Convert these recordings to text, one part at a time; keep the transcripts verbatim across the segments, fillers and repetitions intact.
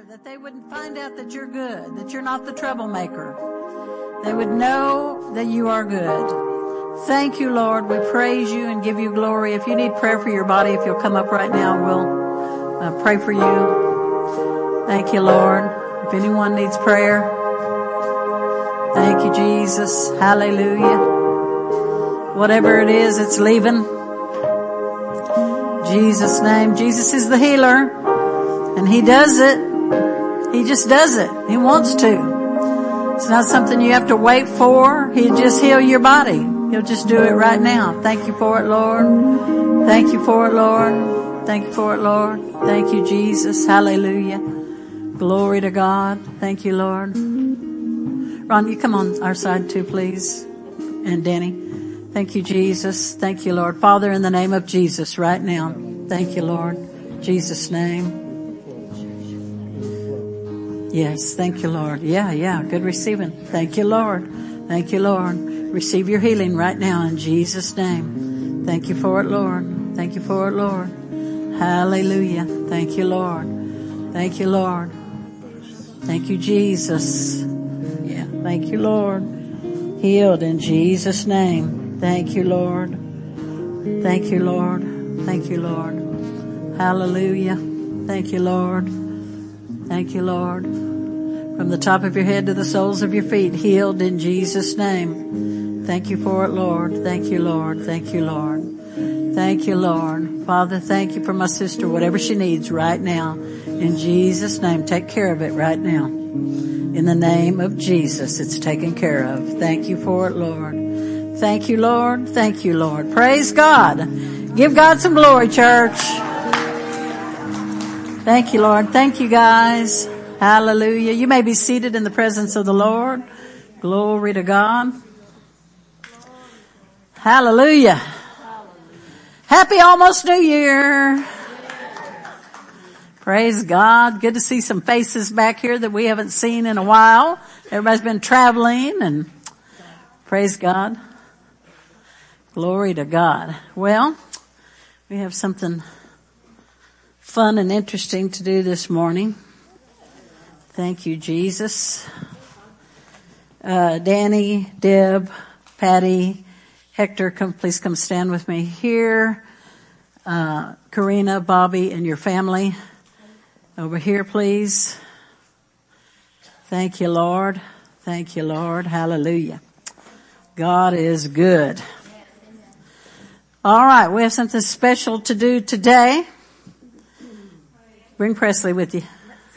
that they wouldn't find out that you're good, that you're not the troublemaker. They would know that you are good. Thank you, Lord. We praise you and give you glory. If you need prayer for your body, if you'll come up right now, we'll uh, pray for you. Thank you, Lord. If anyone needs prayer, thank you, Jesus. Hallelujah. Whatever it is, it's leaving. Jesus' name. Jesus is the healer. And he does it. He just does it. He wants to. It's not something you have to wait for. He'll just heal your body. He'll just do it right now. Thank you for it, Lord. Thank you for it, Lord. Thank you for it, Lord. Thank you, Jesus. Hallelujah. Glory to God. Thank you, Lord. Ron, you come on our side too, please. And Danny. Thank you, Jesus. Thank you, Lord. Father, in the name of Jesus right now. Thank you, Lord. In Jesus' name. Yes, thank you, Lord. Yeah, yeah, good receiving. Thank you, Lord. Thank you, Lord. Receive your healing right now in Jesus' name. Thank you for it, Lord. Thank you for it, Lord. Hallelujah. Thank you, Lord. Thank you, Lord. Thank you, Jesus. Yeah, thank you, Lord. Healed in Jesus' name. Thank you, Lord. Thank you, Lord. Thank you, Lord. Hallelujah. Thank you, Lord. Thank you, Lord. From the top of your head to the soles of your feet, healed in Jesus' name. Thank you for it, Lord. Thank you, Lord. Thank you, Lord. Thank you, Lord. Father, thank you for my sister, whatever she needs right now. In Jesus' name, take care of it right now. In the name of Jesus, it's taken care of. Thank you for it, Lord. Thank you, Lord. Thank you, Lord. Praise God. Give God some glory, church. Thank you, Lord. Thank you, guys. Hallelujah. You may be seated in the presence of the Lord. Glory to God. Hallelujah. Happy almost New Year. Praise God. Good to see some faces back here that we haven't seen in a while. Everybody's been traveling, and praise God. Glory to God. Well, we have something fun and interesting to do this morning. Thank you, Jesus. Uh, Danny, Deb, Patty, Hector, come, please come stand with me here. Uh, Karina, Bobby, and your family over here, please. Thank you, Lord. Thank you, Lord. Hallelujah. God is good. All right, we have something special to do today. Bring Presley with you.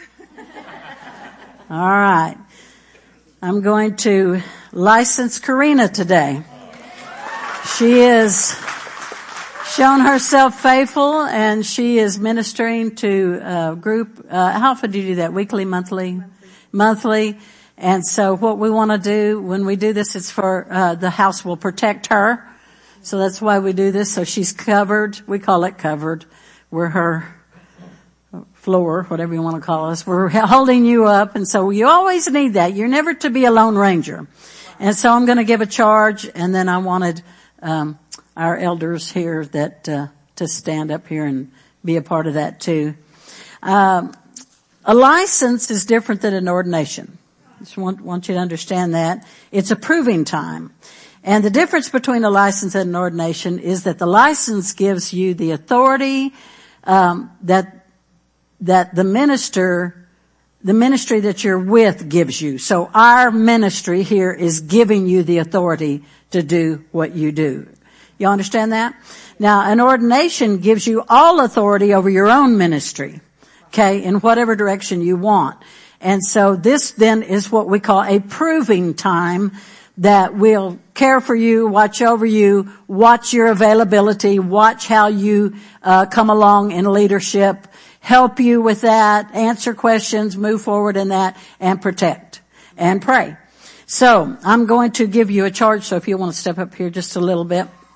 All right. I'm going to license Karina today. She has shown herself faithful, and she is ministering to a group. Uh, how often do you do that? Weekly, monthly? Monthly. And so what we want to do when we do this, it's for uh, the house will protect her. So that's why we do this. So she's covered. We call it covered. We're her floor, whatever you want to call us. We're holding you up. And so you always need that. You're never to be a lone ranger. And so I'm going to give a charge. And then I wanted, um, our elders here that, uh, to stand up here and be a part of that too. Um, a license is different than an ordination. Just want, want you to understand that. It's a proving time. And the difference between a license and an ordination is that the license gives you the authority, um, that that the minister, the ministry that you're with gives you. So our ministry here is giving you the authority to do what you do. You understand that? Now, an ordination gives you all authority over your own ministry, okay, in whatever direction you want. And so this then is what we call a proving time that will care for you, watch over you, watch your availability, watch how you uh come along in leadership, help you with that, answer questions, move forward in that, and protect and pray. So I'm going to give you a charge. So if you want to step up here just a little bit,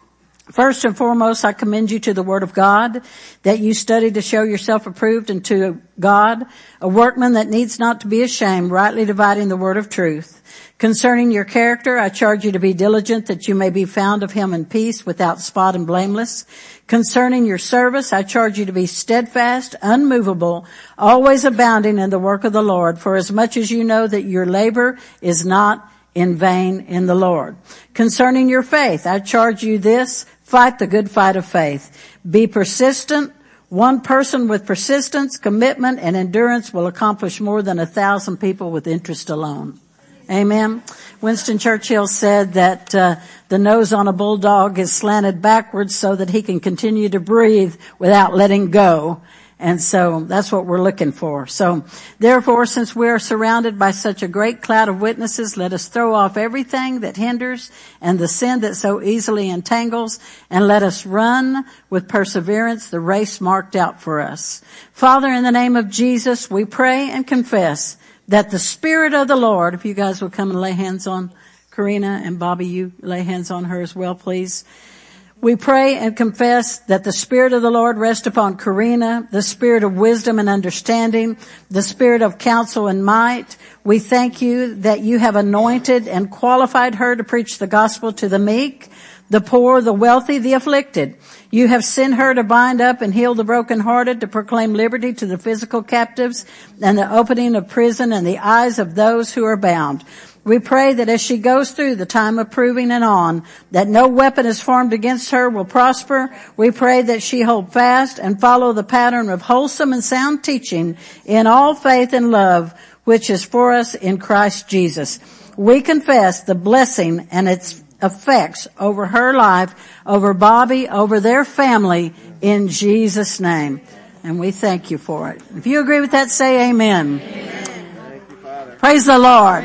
First and foremost, I commend you to the Word of God, that you study to show yourself approved unto God, a workman that needs not to be ashamed, rightly dividing the word of truth. Concerning your character, I charge you to be diligent, that you may be found of him in peace, without spot and blameless. Concerning your service, I charge you to be steadfast, unmovable, always abounding in the work of the Lord, for as much as you know that your labor is not in vain in the Lord. Concerning your faith, I charge you this: fight the good fight of faith. Be persistent. One person with persistence, commitment, and endurance will accomplish more than a thousand people with interest alone. Amen. Winston Churchill said that uh, the nose on a bulldog is slanted backwards so that he can continue to breathe without letting go. And so that's what we're looking for. So therefore, since we are surrounded by such a great cloud of witnesses, let us throw off everything that hinders and the sin that so easily entangles, and let us run with perseverance the race marked out for us. Father, in the name of Jesus, we pray and confess that the Spirit of the Lord, if you guys will come and lay hands on Karina, and Bobby, you lay hands on her as well, please. We pray and confess that the Spirit of the Lord rest upon Karina, the Spirit of wisdom and understanding, the Spirit of counsel and might. We thank you that you have anointed and qualified her to preach the gospel to the meek, the poor, the wealthy, the afflicted. You have sent her to bind up and heal the brokenhearted, to proclaim liberty to the physical captives, and the opening of prison and the eyes of those who are bound. We pray that as she goes through the time of proving and on, that no weapon is formed against her will prosper. We pray that she hold fast and follow the pattern of wholesome and sound teaching in all faith and love, which is for us in Christ Jesus. We confess the blessing and its effects over her life, over Bobby, over their family, in Jesus' name. And we thank you for it. If you agree with that, say amen. Amen. Thank you, Father. Praise the Lord.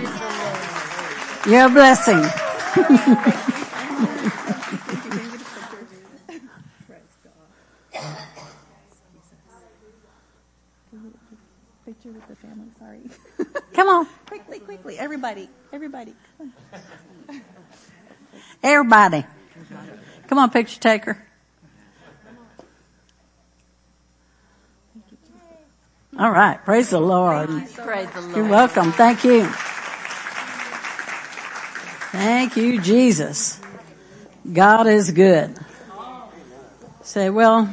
You're a blessing. Picture with the family, sorry. Come on. Quickly, quickly, everybody, everybody. Everybody. Come on, picture taker. All right. Praise the Lord. Praise the Lord. You're welcome. Thank you. Thank you, Jesus. God is good. Say, well,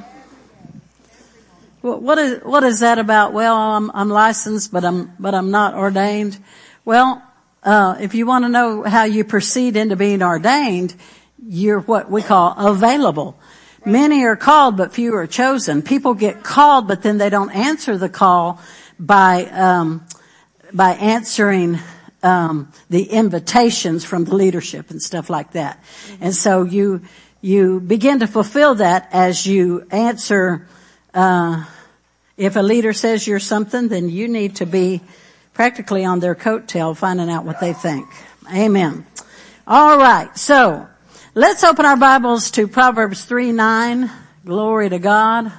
what is, what is that about? Well, I'm, I'm licensed, but I'm, but I'm not ordained. Well, uh, if you want to know how you proceed into being ordained, you're what we call available. Many are called, but few are chosen. People get called, but then they don't answer the call by, um, by answering Um, the invitations from the leadership and stuff like that. Mm-hmm. And so you, you begin to fulfill that as you answer, uh, if a leader says you're something, then you need to be practically on their coattail finding out what they think. Amen. All right. So let's open our Bibles to Proverbs three nine. Glory to God.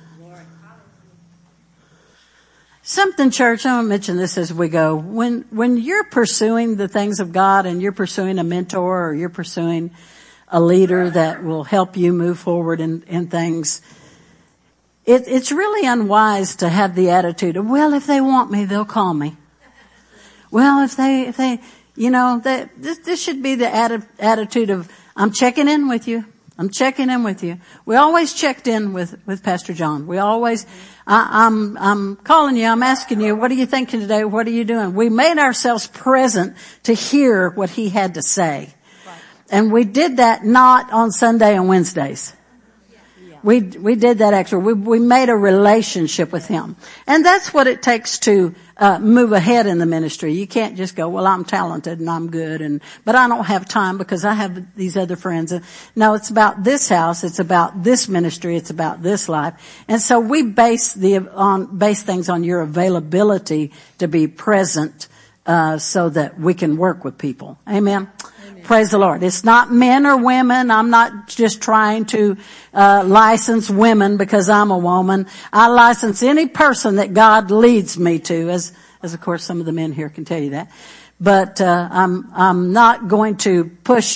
Something, church, I'm going to mention this as we go. When, when you're pursuing the things of God and you're pursuing a mentor or you're pursuing a leader that will help you move forward in, in things, it, it's really unwise to have the attitude of, well, if they want me, they'll call me. Well, if they, if they, you know, they, this, this should be the atti- attitude of, I'm checking in with you. I'm checking in with you. We always checked in with, with Pastor John. We always, I, I'm, I'm calling you, I'm asking you, what are you thinking today? What are you doing? We made ourselves present to hear what he had to say. Right. And we did that not on Sunday and Wednesdays. Yeah. We, we did that actually. We, we made a relationship with him. And that's what it takes to, uh, move ahead in the ministry. You can't just go, well, I'm talented and I'm good and, but I don't have time because I have these other friends. No, it's about this house. It's about this ministry. It's about this life. And so we base the, on, base things on your availability to be present, uh, so that we can work with people. Amen. Amen. Praise the Lord. It's not men or women. I'm not just trying to, uh, license women because I'm a woman. I license any person that God leads me to, as, as of course some of the men here can tell you that. But, uh, I'm, I'm not going to push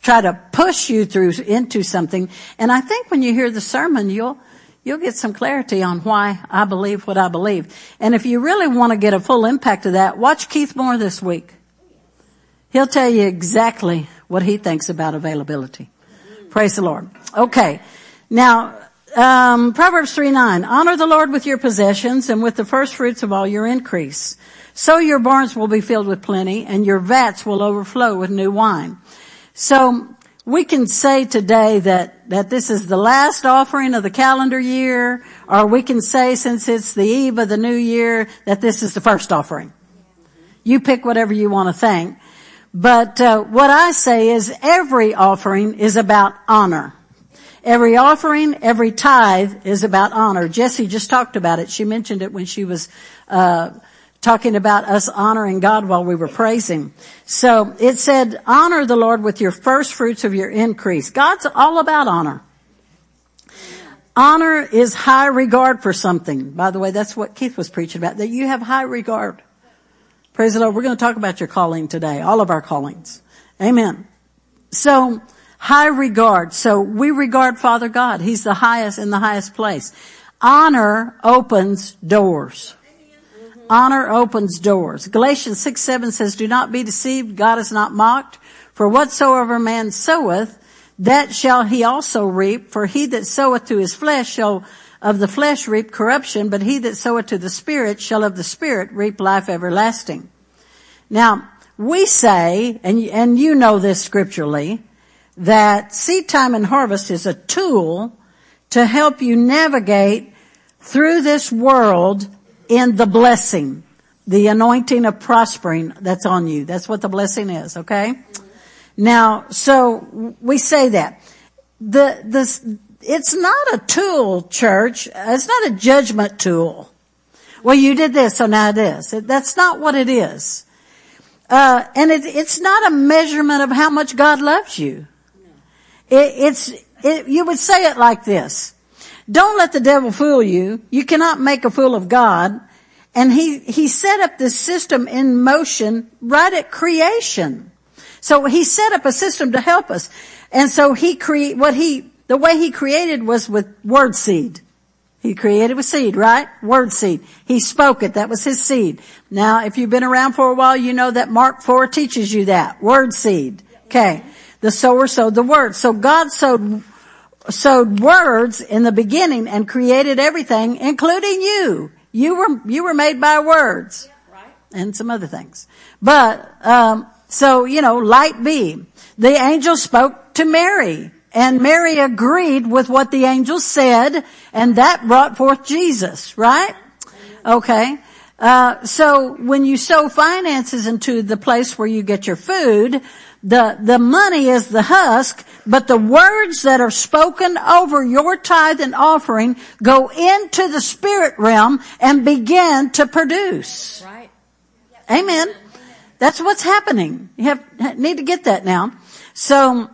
try to push you through into something. And I think when you hear the sermon, you'll, you'll get some clarity on why I believe what I believe. And if you really want to get a full impact of that, watch Keith Moore this week. He'll tell you exactly what he thinks about availability. Praise the Lord. Okay. Now, um, Proverbs three nine, honor the Lord with your possessions and with the first fruits of all your increase. So your barns will be filled with plenty and your vats will overflow with new wine. So we can say today that, that this is the last offering of the calendar year, or we can say since it's the eve of the new year that this is the first offering. You pick whatever you want to think. But uh, what I say is every offering is about honor. Every offering, every tithe is about honor. Jessie just talked about it. She mentioned it when she was uh talking about us honoring God while we were praising. So it said, honor the Lord with your first fruits of your increase. God's all about honor. Honor is high regard for something. By the way, that's what Keith was preaching about, that you have high regard. Praise the Lord. We're going to talk about your calling today, all of our callings. Amen. So, high regard. So we regard Father God. He's the highest in the highest place. Honor opens doors. Honor opens doors. Galatians six seven says, do not be deceived. God is not mocked. For whatsoever man soweth, that shall he also reap. For he that soweth to his flesh shall of the flesh reap corruption, but he that soweth to the Spirit shall of the Spirit reap life everlasting. Now, we say, and, and you know this scripturally, that seed time and harvest is a tool to help you navigate through this world in the blessing, the anointing of prospering that's on you. That's what the blessing is, okay? Now, so we say that. The, this, it's not a tool, church. It's not a judgment tool. Well, you did this, so now it is. That's not what it is. Uh, and it, it's not a measurement of how much God loves you. It, it's, it, you would say it like this. Don't let the devil fool you. You cannot make a fool of God. And he, he set up this system in motion right at creation. So he set up a system to help us. And so he create, what he, the way he created was with word seed. He created with seed, right? Word seed. He spoke it. That was his seed. Now, if you've been around for a while, you know that Mark four teaches you that. Word seed. Okay. The sower sowed the word. So God sowed, sowed words in the beginning and created everything, including you. You were, you were made by words. And some other things. But, um, so, you know, light be. The angel spoke to Mary. And Mary agreed with what the angel said, and that brought forth Jesus, right? Okay. Uh, so when you sow finances into the place where you get your food, the, the money is the husk, but the words that are spoken over your tithe and offering go into the spirit realm and begin to produce. Right. Amen. That's what's happening. You have, need to get that now. So,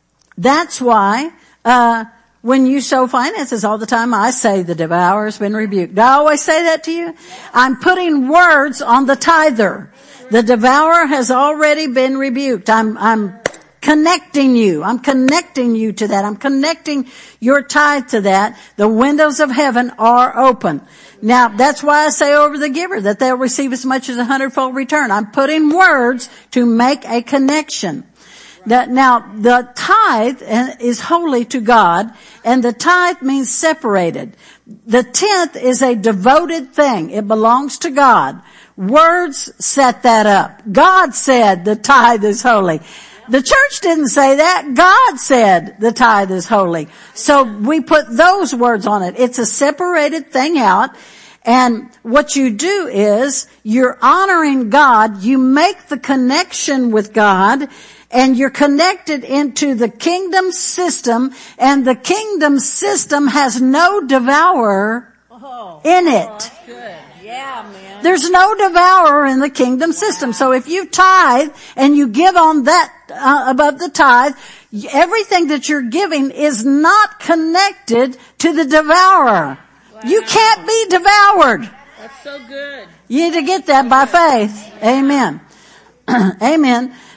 that's why, uh, when you sow finances all the time, I say the devourer has been rebuked. Do I always say that to you? I'm putting words on the tither. The devourer has already been rebuked. I'm, I'm connecting you. I'm connecting you to that. I'm connecting your tithe to that. The windows of heaven are open. Now, that's why I say over the giver that they'll receive as much as a hundredfold return. I'm putting words to make a connection. That now, the tithe is holy to God, and the tithe means separated. The tenth is a devoted thing. It belongs to God. Words set that up. God said the tithe is holy. The church didn't say that. God said the tithe is holy. So we put those words on it. It's a separated thing out. And what you do is you're honoring God. You make the connection with God. And you're connected into the kingdom system, and the kingdom system has no devourer oh, in it. Oh, that's good. Yeah, man. There's no devourer in the kingdom system. Wow. So if you tithe and you give on that uh, above the tithe, everything that you're giving is not connected to the devourer. Wow. You can't be devoured. That's so good. You need to get that by faith. Amen. Amen.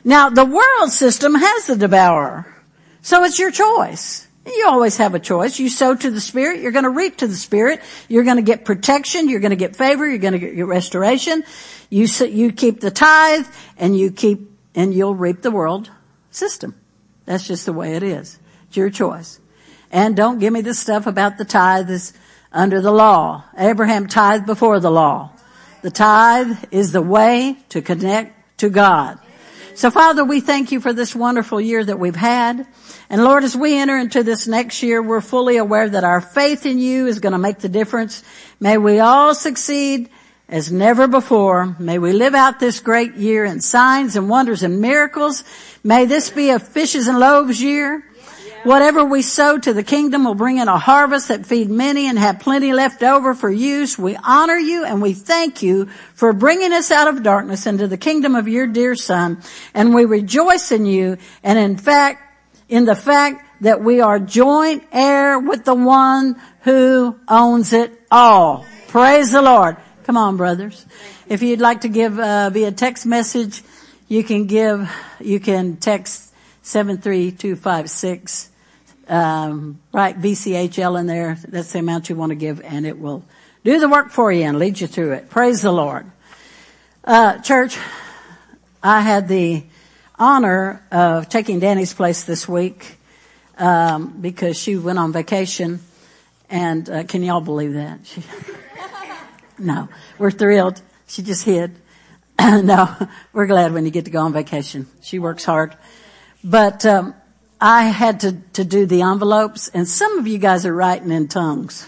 Now, the world system has the devourer. So it's your choice. You always have a choice. You sow to the Spirit, you're going to reap to the Spirit. You're going to get protection, you're going to get favor, you're going to get restoration. You you keep the tithe, and you keep and you'll reap the world system. That's just the way it is. It's your choice. And don't give me the stuff about the tithe is under the law. Abraham tithed before the law. The tithe is the way to connect to God. So Father, we thank you for this wonderful year that we've had. And Lord, as we enter into this next year, we're fully aware that our faith in you is going to make the difference. May we all succeed as never before. May we live out this great year in signs and wonders and miracles. May this be a fishes and loaves year. Whatever we sow to the kingdom will bring in a harvest that feed many and have plenty left over for use. We honor you and we thank you for bringing us out of darkness into the kingdom of your dear Son. And we rejoice in you and in fact, in the fact that we are joint heir with the one who owns it all. Praise the Lord. Come on, brothers. If you'd like to give uh, via text message, you can give, you can text seven three two five six. Um, write V C H L in there. That's the amount you want to give, and it will do the work for you and lead you through it. Praise the Lord. Uh, church, I had the honor of taking Danny's place this week, um, because she went on vacation, and, uh, can y'all believe that? She, no, we're thrilled. She just hid. No, we're glad when you get to go on vacation. She works hard. But, um, I had to, to do the envelopes, and some of you guys are writing in tongues.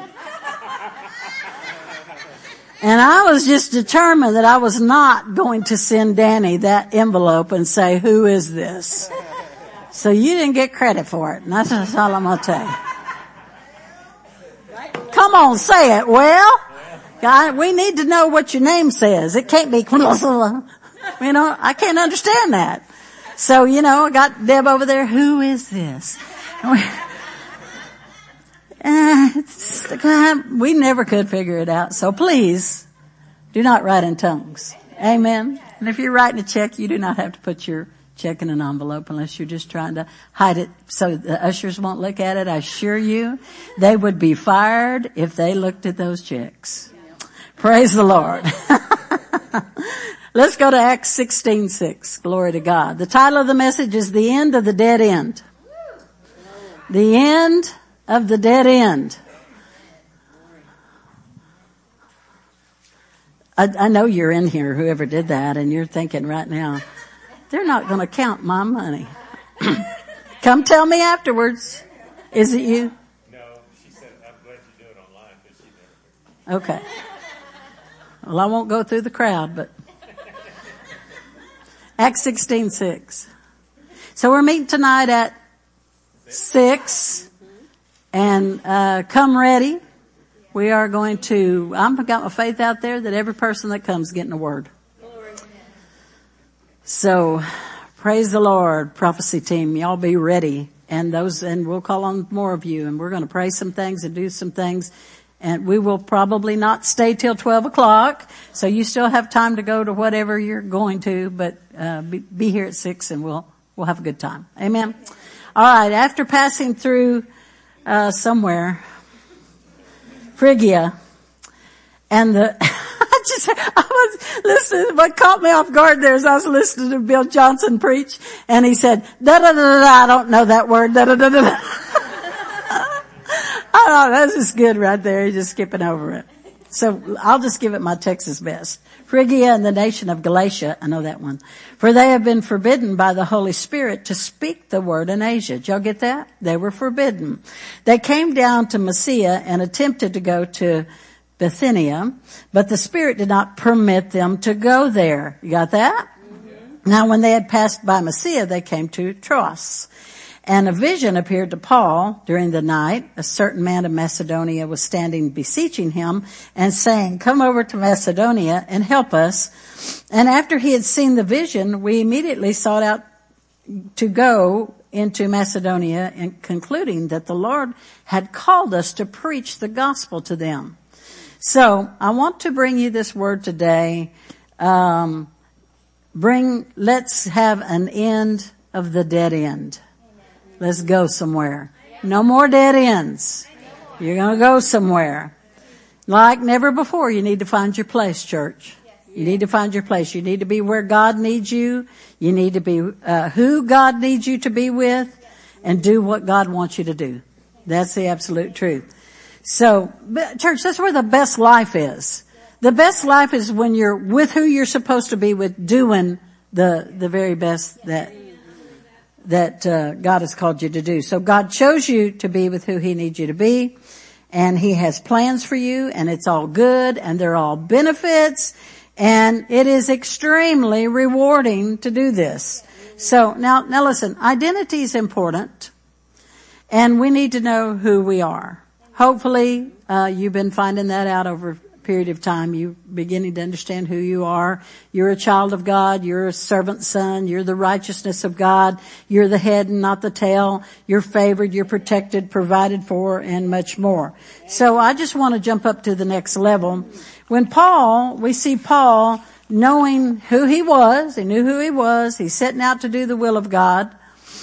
And I was just determined that I was not going to send Danny that envelope and say, who is this? So you didn't get credit for it, and that's, that's all I'm going to tell you. Come on, say it. Well, God, we need to know what your name says. It can't be, you know, I can't understand that. So, you know, I got Deb over there. Who is this? Uh, we never could figure it out. So please do not write in tongues. Amen. And if you're writing a check, you do not have to put your check in an envelope unless you're just trying to hide it so the ushers won't look at it. I assure you, they would be fired if they looked at those checks. Praise the Lord. Let's go to Acts sixteen six. Glory to God. The title of the message is The End of the Dead End. The End of the Dead End. I, I know you're in here, whoever did that, and you're thinking right now, they're not going to count my money. Come tell me afterwards. Is it you? No, she said, I'm glad you do it online, but she never. Okay. Well, I won't go through the crowd, but Acts sixteen six. So we're meeting tonight at six, and uh come ready. We are going to, I've got my faith out there that every person that comes is getting a word. So praise the Lord, prophecy team. Y'all be ready, and those, and we'll call on more of you, and we're going to pray some things and do some things. And we will probably not stay till twelve o'clock. So you still have time to go to whatever you're going to, but, uh, be, be here at six and we'll, we'll have a good time. Amen. All right. After passing through, uh, somewhere, Phrygia, and the, I just, I was listening, what caught me off guard there is I was listening to Bill Johnson preach, and he said, da da da da, I don't know that word, da da da da. Oh, that's just good right there. He's just skipping over it. So I'll just give it my Texas best. Phrygia and the nation of Galatia, I know that one. For they have been forbidden by the Holy Spirit to speak the word in Asia. Did y'all get that? They were forbidden. They came down to Mysia and attempted to go to Bithynia, but the Spirit did not permit them to go there. You got that? Mm-hmm. Now when they had passed by Mysia, they came to Troas. And a vision appeared to Paul during the night. A certain man of Macedonia was standing beseeching him and saying, come over to Macedonia and help us. And after he had seen the vision, we immediately sought out to go into Macedonia, and concluding that the Lord had called us to preach the gospel to them. So I want to bring you this word today. Um, bring, let's have an end of the dead end. Let's go somewhere. No more dead ends. You're going to go somewhere. Like never before, you need to find your place, church. You need to find your place. You need to be where God needs you. You need to be uh, who God needs you to be with, and do what God wants you to do. That's the absolute truth. So, church, that's where the best life is. The best life is when you're with who you're supposed to be with, doing the the very best that that uh, God has called you to do. So God chose you to be with who He needs you to be, and He has plans for you, and it's all good, and they're all benefits, and it is extremely rewarding to do this. So now, now listen, identity is important, and we need to know who we are. Hopefully, uh, you've been finding that out over a period of time. You're beginning to understand who you are. You're a child of God. You're a servant son. You're the righteousness of God. You're the head and not the tail. You're favored. You're protected, provided for, and much more. So I just want to jump up to the next level. When Paul, we see Paul knowing who he was. He knew who he was. He's setting out to do the will of God.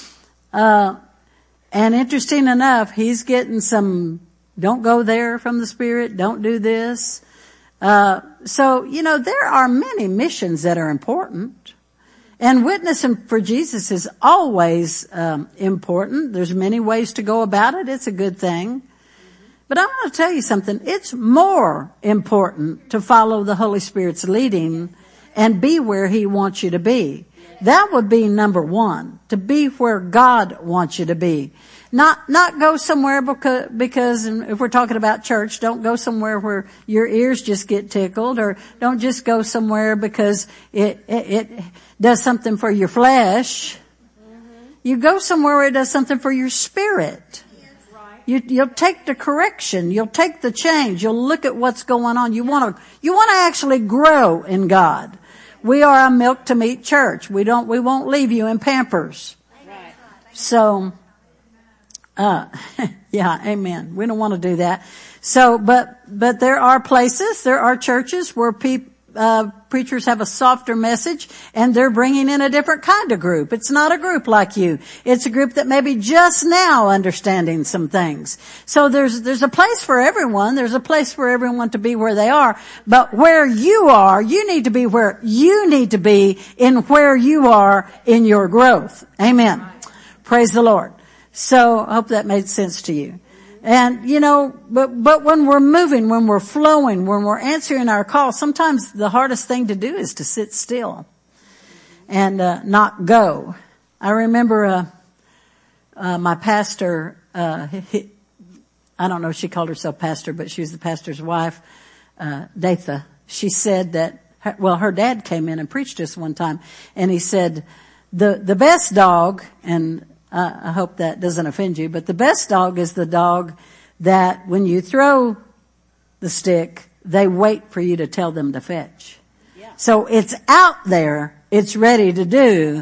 Uh, and interesting enough, he's getting some, don't go there from the Spirit. Don't do this. Uh, so, you know, there are many missions that are important. And witnessing for Jesus is always um, important. There's many ways to go about it. It's a good thing. But I'm going to tell you something. It's more important to follow the Holy Spirit's leading and be where He wants you to be. That would be number one, to be where God wants you to be. Not, not go somewhere because, because if we're talking about church, don't go somewhere where your ears just get tickled, or don't just go somewhere because it, it, it does something for your flesh. You go somewhere where it does something for your spirit. You, you'll take the correction. You'll take the change. You'll look at what's going on. You want to, you want to actually grow in God. We are a milk to meat church. We don't, we won't leave you in Pampers. Right. So, uh, yeah, amen. We don't want to do that. So, but, but there are places, there are churches where people, Uh, preachers have a softer message, and they're bringing in a different kind of group. It's not a group like you. It's a group that may be just now understanding some things. So there's, there's a place for everyone. There's a place for everyone to be where they are. But where you are, you need to be where you need to be in where you are in your growth. Amen. Praise the Lord. So I hope that made sense to you. And, you know, but, but when we're moving, when we're flowing, when we're answering our call, sometimes the hardest thing to do is to sit still and, uh, not go. I remember, uh, uh, my pastor, uh, he, I don't know if she called herself pastor, but she was the pastor's wife, uh, Datha. She said that, her, well, her dad came in and preached us one time, and he said, the, the best dog, and Uh, I hope that doesn't offend you, but the best dog is the dog that when you throw the stick, they wait for you to tell them to fetch. Yeah. So it's out there, it's ready to do,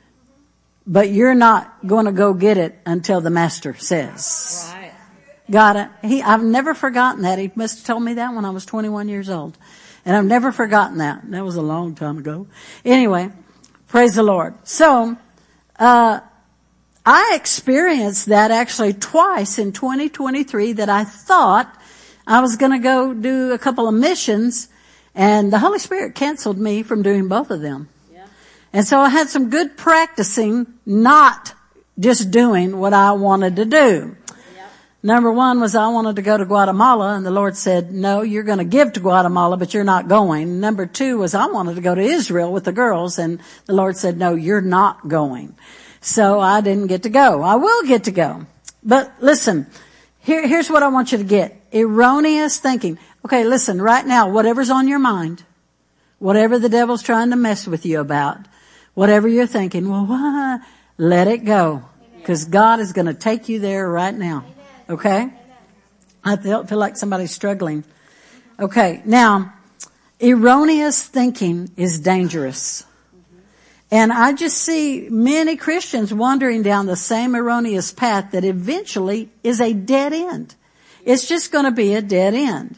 but you're not going to go get it until the master says. Right. Got it? He, I've never forgotten that. He must have told me that when I was twenty-one years old. And I've never forgotten that. That was a long time ago. Anyway, praise the Lord. So, uh, I experienced that actually twice in twenty twenty-three, that I thought I was going to go do a couple of missions, and the Holy Spirit canceled me from doing both of them. Yeah. And so I had some good practicing, not just doing what I wanted to do. Yep. Number one was I wanted to go to Guatemala, and the Lord said, no, you're going to give to Guatemala, but you're not going. Number two was I wanted to go to Israel with the girls, and the Lord said, no, you're not going. So I didn't get to go. I will get to go. But listen, here, here's what I want you to get. Erroneous thinking. Okay, listen, right now, whatever's on your mind, whatever the devil's trying to mess with you about, whatever you're thinking, well, why? Let it go. Because God is going to take you there right now. Okay? I feel, feel like somebody's struggling. Okay, now, erroneous thinking is dangerous. And I just see many Christians wandering down the same erroneous path that eventually is a dead end. It's just going to be a dead end.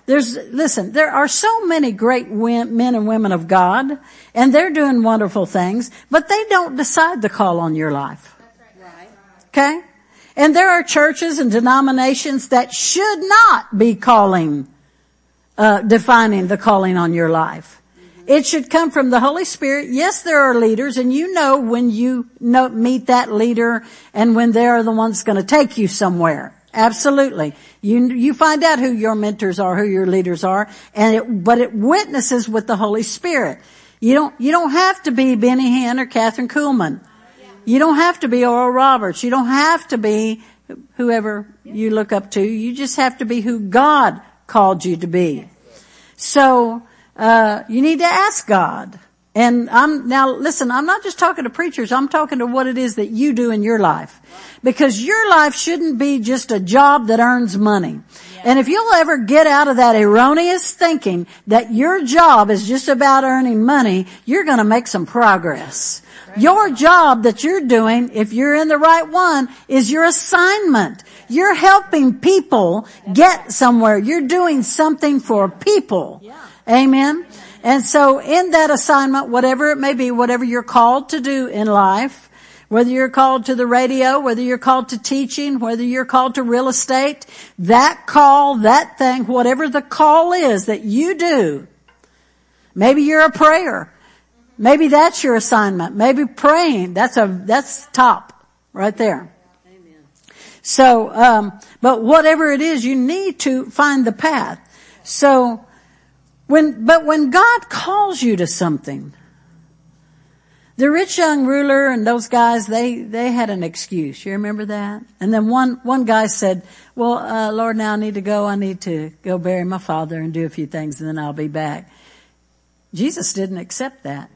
There's, listen, there are so many great men and women of God, and they're doing wonderful things, but they don't decide the call on your life. Right. Okay? And there are churches and denominations that should not be calling, uh, defining the calling on your life. Mm-hmm. It should come from the Holy Spirit. Yes, there are leaders, and you know when you know, meet that leader and when they are the ones going to take you somewhere. Absolutely. You, you find out who your mentors are, who your leaders are, and it, but it witnesses with the Holy Spirit. You don't, you don't have to be Benny Hinn or Catherine Kuhlman. You don't have to be Oral Roberts. You don't have to be whoever you look up to. You just have to be who God called you to be. So, uh, you need to ask God. And I'm, now listen, I'm not just talking to preachers. I'm talking to what it is that you do in your life. Because your life shouldn't be just a job that earns money. And if you'll ever get out of that erroneous thinking that your job is just about earning money, you're going to make some progress. Your job that you're doing, if you're in the right one, is your assignment. You're helping people get somewhere. You're doing something for people. Amen. And so in that assignment, whatever it may be, whatever you're called to do in life, whether you're called to the radio, whether you're called to teaching, whether you're called to real estate, that call, that thing, whatever the call is that you do, maybe you're a prayer. Maybe that's your assignment. Maybe praying. That's a, that's top right there. Amen. So, um, but whatever it is, you need to find the path. So, when, but when God calls you to something, the rich young ruler and those guys, they, they had an excuse. You remember that? And then one, one guy said, well, uh, Lord, now I need to go. I need to go bury my father and do a few things and then I'll be back. Jesus didn't accept that.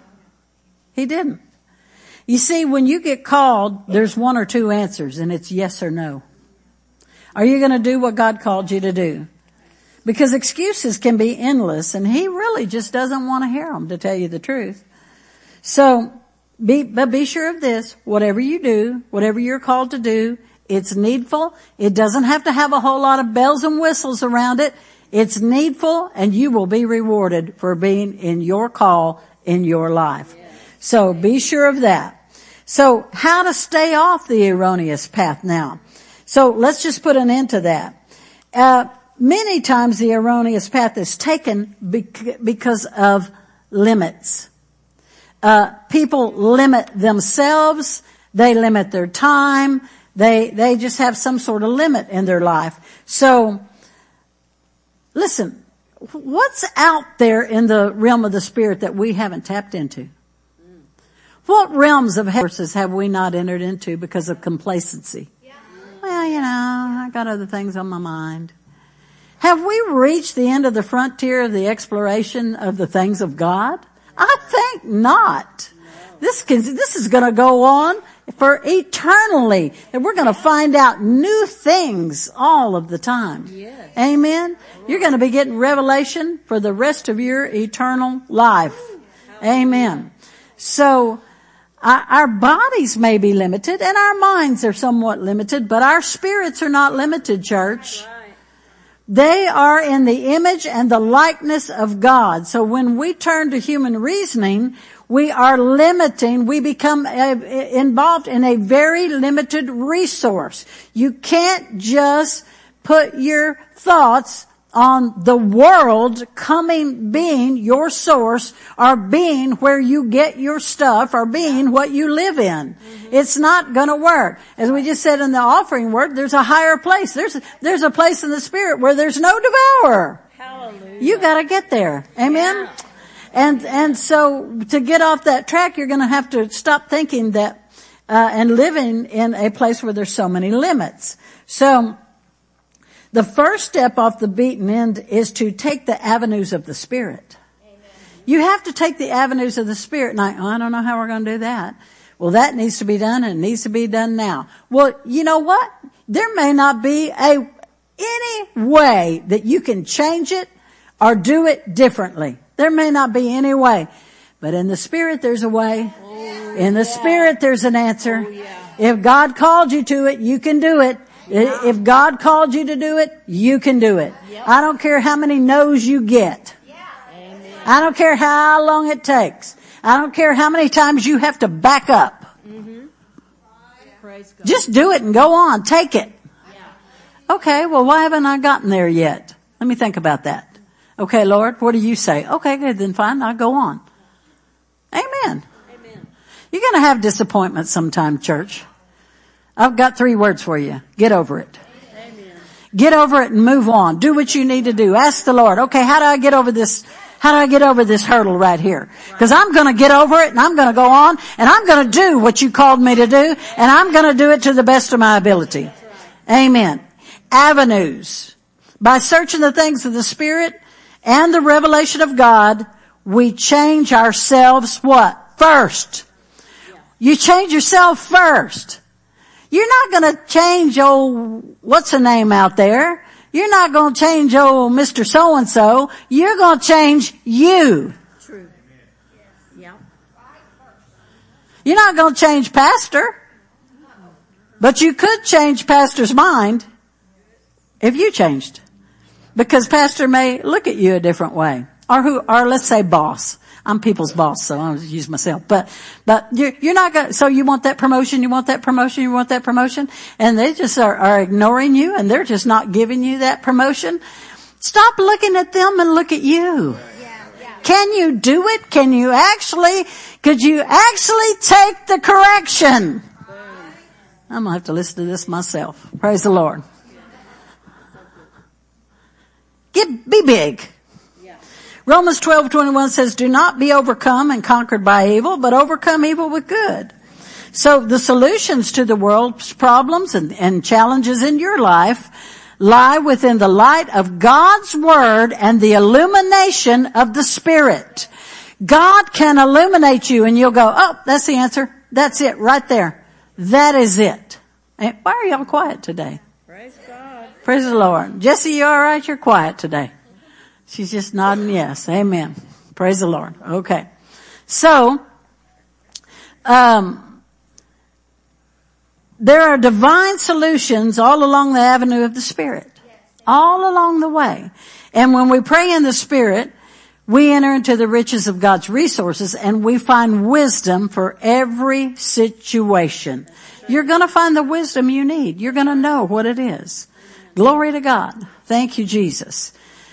He didn't. You see, when you get called, there's one or two answers, and it's yes or no. Are you going to do what God called you to do? Because excuses can be endless, and He really just doesn't want to hear them, to tell you the truth. So, be, but be sure of this. Whatever you do, whatever you're called to do, it's needful. It doesn't have to have a whole lot of bells and whistles around it. It's needful, and you will be rewarded for being in your call in your life. So be sure of that. So how to stay off the erroneous path now. So let's just put an end to that. Uh, many times the erroneous path is taken bec- because of limits. Uh, people limit themselves. They limit their time. They, they just have some sort of limit in their life. So listen, what's out there in the realm of the spirit that we haven't tapped into? What realms of forces have we not entered into because of complacency? Yeah. Well, you know, I got other things on my mind. Have we reached the end of the frontier of the exploration of the things of God? I think not. No. This can, this is going to go on for eternally. And we're going to find out new things all of the time. Yes. Amen? You're going to be getting revelation for the rest of your eternal life. Amen. So, our bodies may be limited and our minds are somewhat limited, but our spirits are not limited, church. They are in the image and the likeness of God. So when we turn to human reasoning, we are limiting, we become involved in a very limited resource. You can't just put your thoughts on the world coming, being your source, or being where you get your stuff, or being what you live in. Mm-hmm. It's not gonna work. As we just said in the offering word, there's a higher place. There's, there's a place in the spirit where there's no devourer. Hallelujah. You gotta get there. Amen? Yeah. And, and so to get off that track, you're gonna have to stop thinking that, uh, and living in a place where there's so many limits. So, the first step off the beaten end is to take the avenues of the Spirit. Amen. You have to take the avenues of the Spirit. And I, oh, I don't know how we're going to do that. Well, that needs to be done and it needs to be done now. Well, you know what? There may not be a, any way that you can change it or do it differently. There may not be any way. But in the Spirit, there's a way. Oh, in the yeah. Spirit, there's an answer. Oh, yeah. If God called you to it, you can do it. If God called you to do it, you can do it. I don't care how many no's you get. I don't care how long it takes. I don't care how many times you have to back up. Mm-hmm. Praise God. Just do it and go on. Take it. Yeah. Okay, well, why haven't I gotten there yet? Let me think about that. Okay, Lord, what do you say? Okay, good, then fine, I'll go on. Amen. Amen. You're going to have disappointment sometime, church. I've got three words for you. Get over it. Amen. Get over it and move on. Do what you need to do. Ask the Lord, okay, how do I get over this? How do I get over this hurdle right here? Because I'm going to get over it and I'm going to go on and I'm going to do what you called me to do and I'm going to do it to the best of my ability. Amen. Avenues. By searching the things of the Spirit and the revelation of God, we change ourselves what? First. You change yourself first. You're not going to change old, what's the name out there? You're not going to change old Mister So-and-so. You're going to change you. True. Yeah. You're not going to change pastor. But you could change pastor's mind if you changed. Because pastor may look at you a different way. Or who, or let's say boss. I'm people's boss, so I'll use myself. But, but you're, you're not going to, so you want that promotion, you want that promotion, you want that promotion, and they just are, are ignoring you and they're just not giving you that promotion. Stop looking at them and look at you. Yeah, yeah. Can you do it? Can you actually, could you actually take the correction? I'm going to have to listen to this myself. Praise the Lord. Get, be big. Romans twelve twenty-one says, do not be overcome and conquered by evil, but overcome evil with good. So the solutions to the world's problems and, and challenges in your life lie within the light of God's Word and the illumination of the Spirit. God can illuminate you and you'll go, oh, that's the answer. That's it right there. That is it. And why are y'all quiet today? Praise God. Praise the Lord. Jesse, you all right? You're quiet today. She's just nodding yes. Amen. Praise the Lord. Okay. So, um, there are divine solutions all along the avenue of the Spirit. All along the way. And when we pray in the Spirit, we enter into the riches of God's resources and we find wisdom for every situation. You're going to find the wisdom you need. You're going to know what it is. Glory to God. Thank you, Jesus.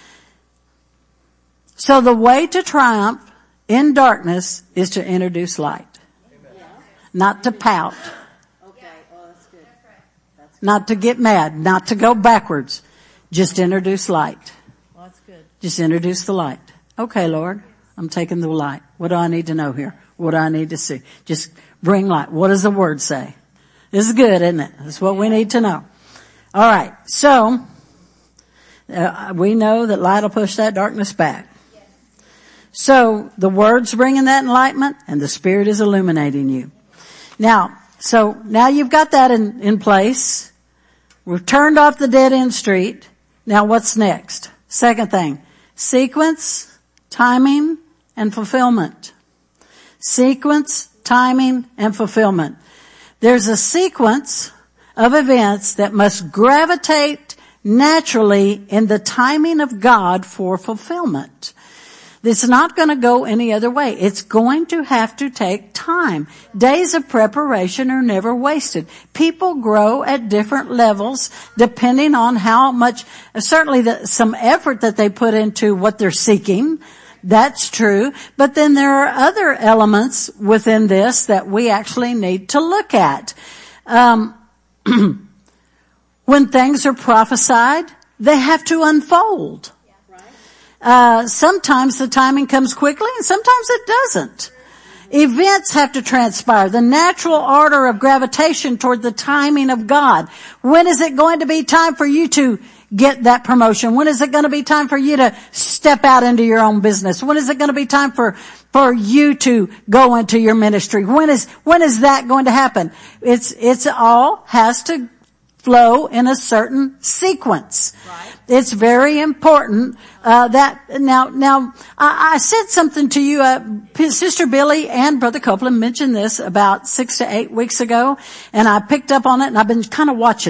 So the way to triumph in darkness is to introduce light. Amen. Not to pout. Okay. Oh, that's good. That's good. Not to get mad. Not to go backwards. Just introduce light. Well, that's good. Just introduce the light. Okay, Lord, I'm taking the light. What do I need to know here? What do I need to see? Just bring light. What does the Word say? This is good, isn't it? That's what we need to know. All right. So, uh, we know that light will push that darkness back. So the Word's bringing that enlightenment and the Spirit is illuminating you. Now, so now you've got that in, in place. We've turned off the dead end street. Now what's next? Second thing, sequence, timing, and fulfillment. Sequence, timing, and fulfillment. There's a sequence of events that must gravitate naturally in the timing of God for fulfillment. It's not going to go any other way. It's going to have to take time. Days of preparation are never wasted. People grow at different levels depending on how much, certainly the, some effort that they put into what they're seeking. That's true. But then there are other elements within this that we actually need to look at. Um, when things are prophesied, they have to unfold. Uh, sometimes the timing comes quickly and sometimes it doesn't. Events have to transpire. The natural order of gravitation toward the timing of God. When is it going to be time for you to get that promotion? When is it going to be time for you to step out into your own business? When is it going to be time for, for you to go into your ministry? When is, when is that going to happen? It's, it's all has to flow in a certain sequence. Right. It's very important uh that now now I, I said something to you. Uh, Sister Billy and Brother Copeland mentioned this about six to eight weeks ago, and I picked up on it, and I've been kind of watching it.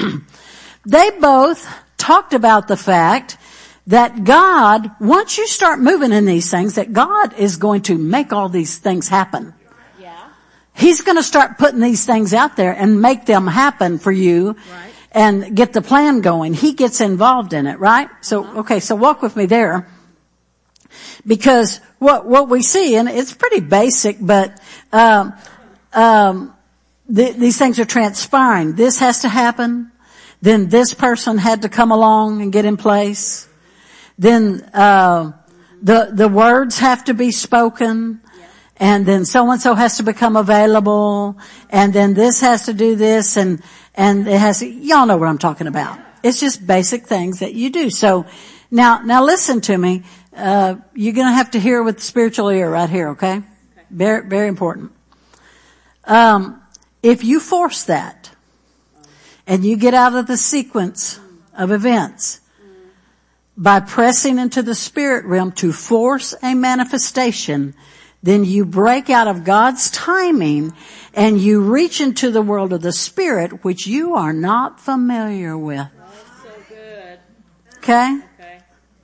they both talked about the fact that God, once you start moving in these things, that God is going to make all these things happen. Yeah. He's going to start putting these things out there and make them happen for you. Right. And get the plan going. He gets involved in it, right? So, okay, so walk with me there. Because what, what we see, and it's pretty basic, but, um, um, th- these things are transpiring. This has to happen. Then this person had to come along and get in place. Then, uh, the, the words have to be spoken. And then so-and-so has to become available. And then this has to do this. And, and it has to, y'all know what I'm talking about. It's just basic things that you do. So now, now listen to me. Uh, you're going to have to hear with the spiritual ear right here, okay? okay. Very, very important. Um, if you force that and you get out of the sequence of events by pressing into the spirit realm to force a manifestation, then you break out of God's timing and you reach into the world of the spirit, which you are not familiar with. That's so good. Okay? Okay.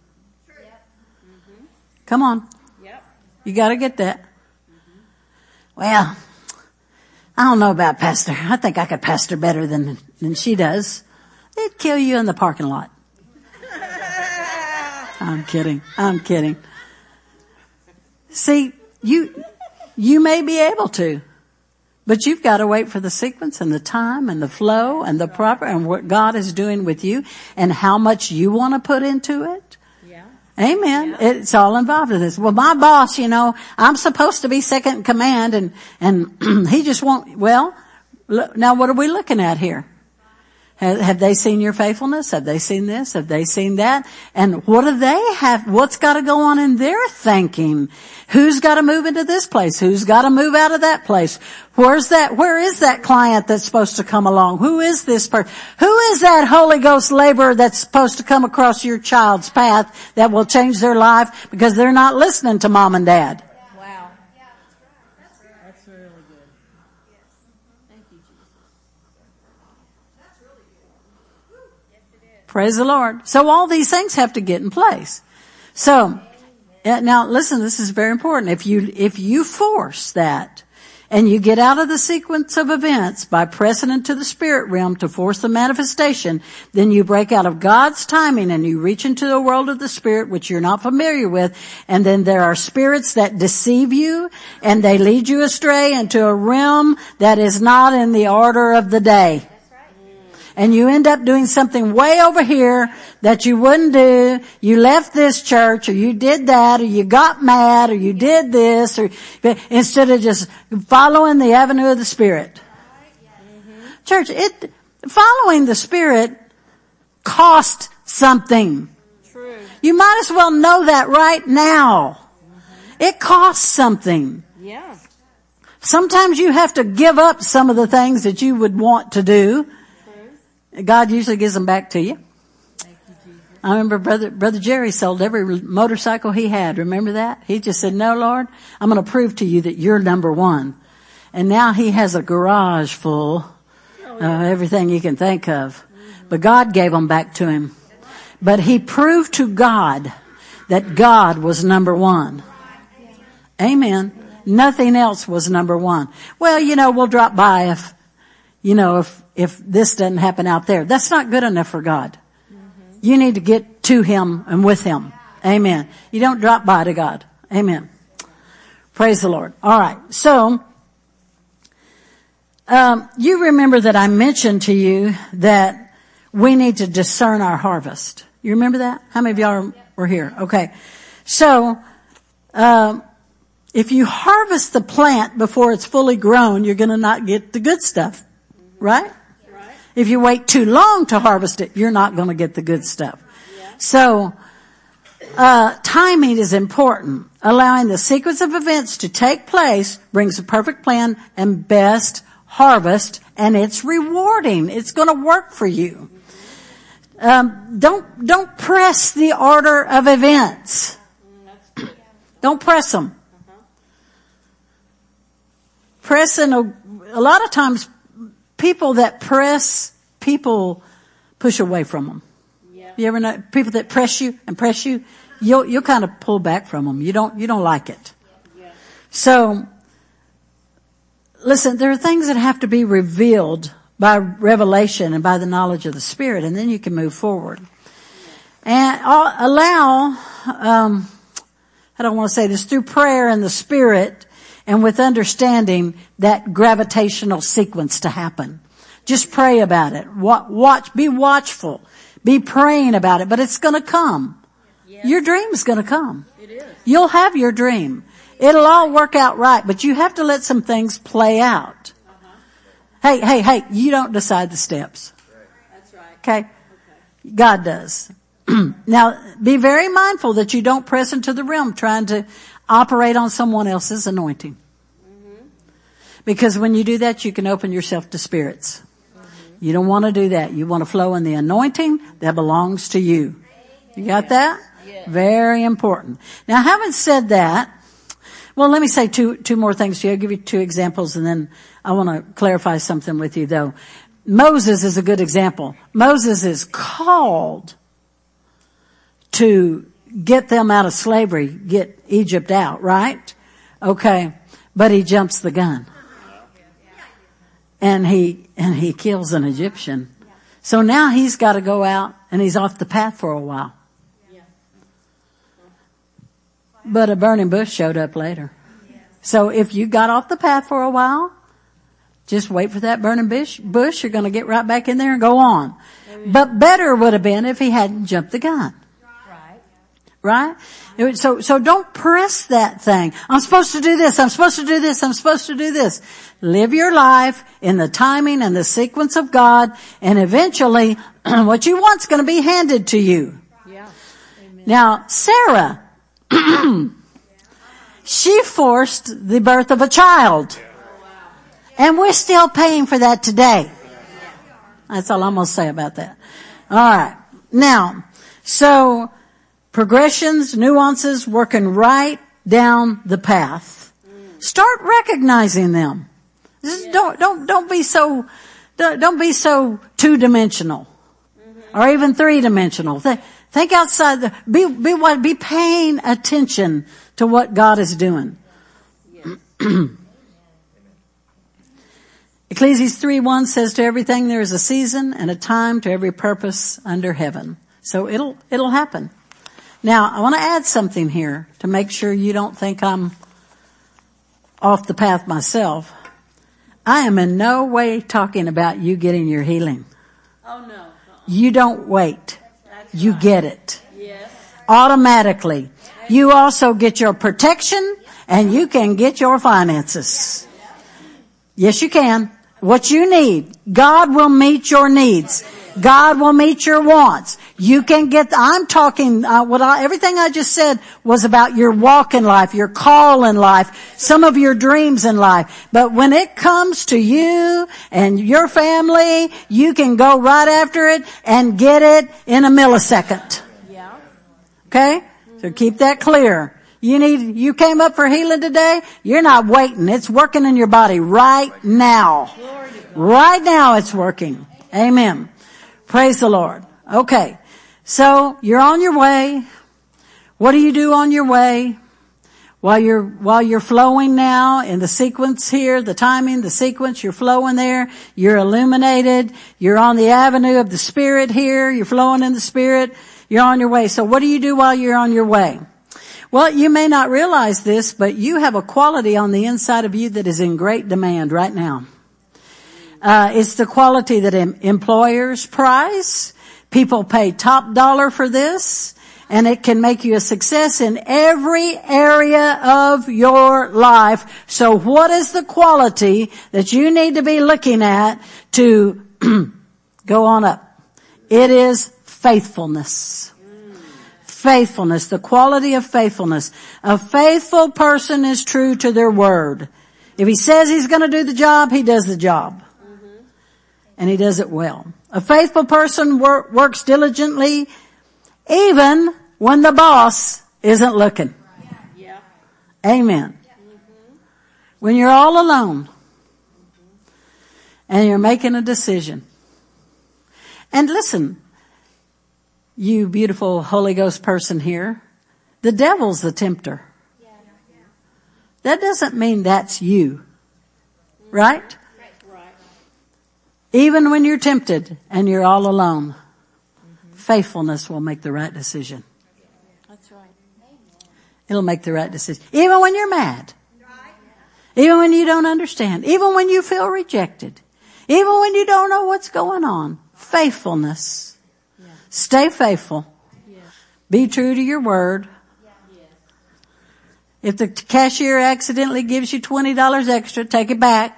Come on. Yep. You gotta get that. Well, I don't know about pastor. I think I could pastor better than, than she does. They'd kill you in the parking lot. I'm kidding. I'm kidding. See, you, you may be able to, but you've got to wait for the sequence and the time and the flow and the proper and what God is doing with you and how much you want to put into it. Yeah. Amen. Yeah. It's all involved in this. Well, my boss, you know, I'm supposed to be second in command and, and he just won't, well, look, now what are we looking at here? Have, have they seen your faithfulness? Have they seen this? Have they seen that? And what do they have? What's got to go on in their thinking? Who's got to move into this place? Who's got to move out of that place? Where's that, where is that client that's supposed to come along? Who is this person? Who is that Holy Ghost laborer that's supposed to come across your child's path that will change their life because they're not listening to mom and dad? Wow. That's really good. Thank you, Jesus. Praise the Lord. So all these things have to get in place. So, now listen, this is very important. If you, if you force that and you get out of the sequence of events by pressing into the spirit realm to force the manifestation, then you break out of God's timing and you reach into the world of the spirit, which you're not familiar with. And then there are spirits that deceive you and they lead you astray into a realm that is not in the order of the day. And you end up doing something way over here that you wouldn't do. You left this church or you did that or you got mad or you did this or instead of just following the avenue of the Spirit. Mm-hmm. Church, it, following the Spirit cost something. True. You might as well know that right now. Mm-hmm. It costs something. Yeah. Sometimes you have to give up some of the things that you would want to do. God usually gives them back to you. Thank you, Jesus. I remember brother, brother Jerry sold every motorcycle he had. Remember that? He just said, no, Lord, I'm going to prove to you that you're number one. And now he has a garage full of everything you can think of. But God gave them back to him. But he proved to God that God was number one. Amen. Nothing else was number one. Well, you know, we'll drop by if, you know, if, if this doesn't happen out there. That's not good enough for God. Mm-hmm. You need to get to him and with him. Amen. You don't drop by to God. Amen. Praise the Lord. All right. So, um, you remember that I mentioned to you that we need to discern our harvest. You remember that? How many of y'all were here? Okay. So, um, if you harvest the plant before it's fully grown, you're going to not get the good stuff. Right? Right? If you wait too long to harvest it, you're not going to get the good stuff. Yeah. So, uh, timing is important. Allowing the sequence of events to take place brings a perfect plan and best harvest, and it's rewarding. It's going to work for you. Um, don't, don't press the order of events. Don't press them. Pressing a, a lot of times people that press people push away from them. Yeah. You ever know people that press you and press you? You'll, you'll kind of pull back from them. You don't, you don't like it. Yeah. So, listen, there are things that have to be revealed by revelation and by the knowledge of the Spirit, and then you can move forward. And allow, um, I don't want to say this, through prayer and the Spirit and with understanding, that gravitational sequence to happen. Just pray about it. Watch, be watchful. Be praying about it, but it's going to come. Yes. Your dream's going to come. It is. You'll have your dream. It'll all work out right, but you have to let some things play out. Uh-huh. Hey, hey, hey, you don't decide the steps. That's right. Okay? Okay. God does. Now, be very mindful that you don't press into the realm trying to operate on someone else's anointing. Mm-hmm. Because when you do that, you can open yourself to spirits. Mm-hmm. You don't want to do that. You want to flow in the anointing that belongs to you. You got that? Yeah. Very important. Now, having said that, well, let me say two, two more things to you. I'll give you two examples, and then I want to clarify something with you, though. Moses is a good example. Moses is called to get them out of slavery, get Egypt out, right? Okay. But he jumps the gun. And he, and he kills an Egyptian. So now he's got to go out and he's off the path for a while. But a burning bush showed up later. So if you got off the path for a while, just wait for that burning bush, bush, you're going to get right back in there and go on. But better would have been if he hadn't jumped the gun. Right? So, so don't press that thing. I'm supposed to do this. I'm supposed to do this. I'm supposed to do this. Live your life in the timing and the sequence of God, and eventually what you want's going to be handed to you. Yeah. Amen. Now, Sarah, she forced the birth of a child. And we're still paying for that today. That's all I'm going to say about that. All right. Now, so progressions, nuances, working right down the path. Start recognizing them. This is, don't don't don't be so don't, don't be so two dimensional, or even three dimensional. Think, think outside the be be what be paying attention to what God is doing. Yes. Ecclesiastes three one says, to everything there is a season and a time to every purpose under heaven. So it'll it'll happen. Now, I want to add something here to make sure you don't think I'm off the path myself. I am in no way talking about you getting your healing. Oh, no. Uh-uh. You don't wait. That's You right. get it. Yes. Automatically. You also get your protection and you can get your finances. Yes, you can. What you need. God will meet your needs. God will meet your wants. You can get, I'm talking, uh, what I, everything I just said was about your walk in life, your call in life, some of your dreams in life. But when it comes to you and your family, you can go right after it and get it in a millisecond. Yeah. Okay? So keep that clear. You need, you came up for healing today. You're not waiting. It's working in your body right now. Right now it's working. Amen. Praise the Lord. Okay. So you're on your way. What do you do on your way? While you're, while you're flowing now in the sequence here, the timing, the sequence, you're flowing there. You're illuminated. You're on the avenue of the Spirit here. You're flowing in the Spirit. You're on your way. So what do you do while you're on your way? Well, you may not realize this, but you have a quality on the inside of you that is in great demand right now. Uh, it's the quality that em- employers prize. People pay top dollar for this, and it can make you a success in every area of your life. So what is the quality that you need to be looking at to go on up? It is faithfulness. Faithfulness, the quality of faithfulness. A faithful person is true to their word. If he says he's going to do the job, he does the job. And he does it well. A faithful person wor- works diligently even when the boss isn't looking. Yeah. Amen. When you're all alone and you're making a decision, And listen, you beautiful Holy Ghost person here, the devil's the tempter. That doesn't mean that's you. Right? Right. Even when you're tempted and you're all alone, mm-hmm. faithfulness will make the right decision. That's right. It'll make the right decision. Even when you're mad. Even when you don't understand. Even when you feel rejected. Even when you don't know what's going on. Faithfulness. Yeah. Stay faithful. Yeah. Be true to your word. Yeah. If the cashier accidentally gives you twenty dollars extra, take it back.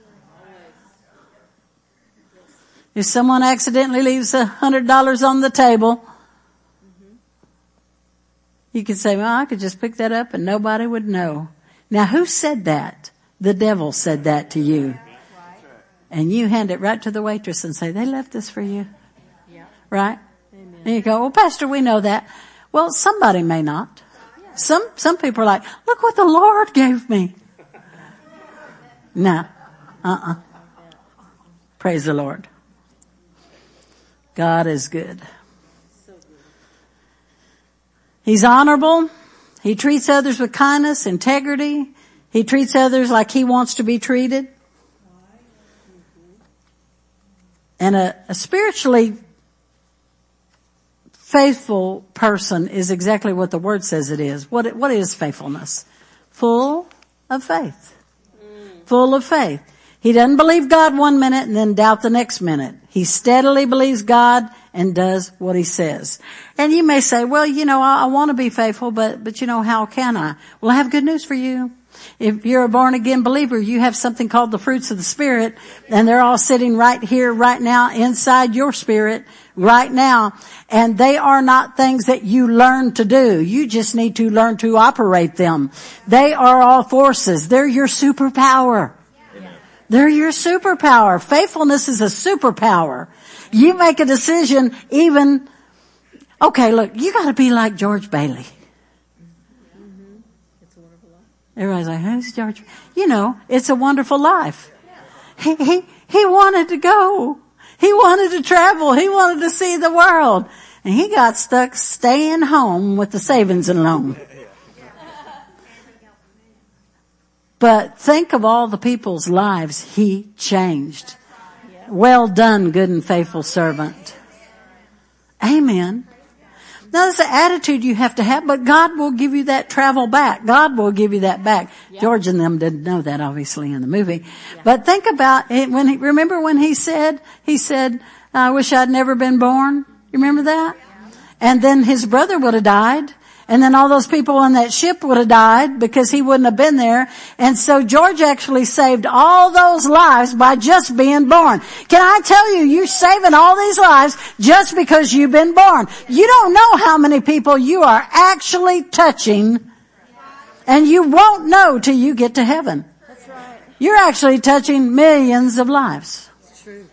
If someone accidentally leaves a hundred dollars on the table, mm-hmm. you could say, well, I could just pick that up and nobody would know. Now, who said that? The devil said that to you. Right. And you hand it right to the waitress and say, they left this for you. Yeah. Right? Amen. And you go, well, Pastor, we know that. Well, somebody may not. Some, some people are like, look what the Lord gave me. No. Uh-uh. Praise the Lord. God is good. So good. He's honorable. He treats others with kindness, integrity. He treats others like he wants to be treated. And a, a spiritually faithful person is exactly what the word says it is. What, what is faithfulness? Full of faith. Mm. Full of faith. He doesn't believe God one minute and then doubt the next minute. He steadily believes God and does what he says. And you may say, well, you know, I, I want to be faithful, but, but you know, how can I? Well, I have good news for you. If you're a born again believer, you have something called the fruits of the Spirit, and they're all sitting right here, right now, inside your spirit, right now. And they are not things that you learn to do. You just need to learn to operate them. They are all forces. They're your superpower. They're your superpower. Faithfulness is a superpower. You make a decision even, okay, look, you gotta be like George Bailey. Mm-hmm. It's a wonderful life. Everybody's like, who's George? You know, It's a Wonderful Life. He, he, he wanted to go. He wanted to travel. He wanted to see the world. And he got stuck staying home with the savings and loan. But think of all the people's lives he changed. Well done, good and faithful servant. Amen. Now, that's the attitude you have to have, but God will give you that travel back. God will give you that back. Yeah. George and them didn't know that, obviously, in the movie. Yeah. But think about it. When he, remember when he said, he said, I wish I'd never been born. You remember that? Yeah. And then his brother would have died. And then all those people on that ship would have died because he wouldn't have been there. And so George actually saved all those lives by just being born. Can I tell you, you're saving all these lives just because you've been born. You don't know how many people you are actually touching, and you won't know till you get to heaven. That's right. You're actually touching millions of lives. It's true.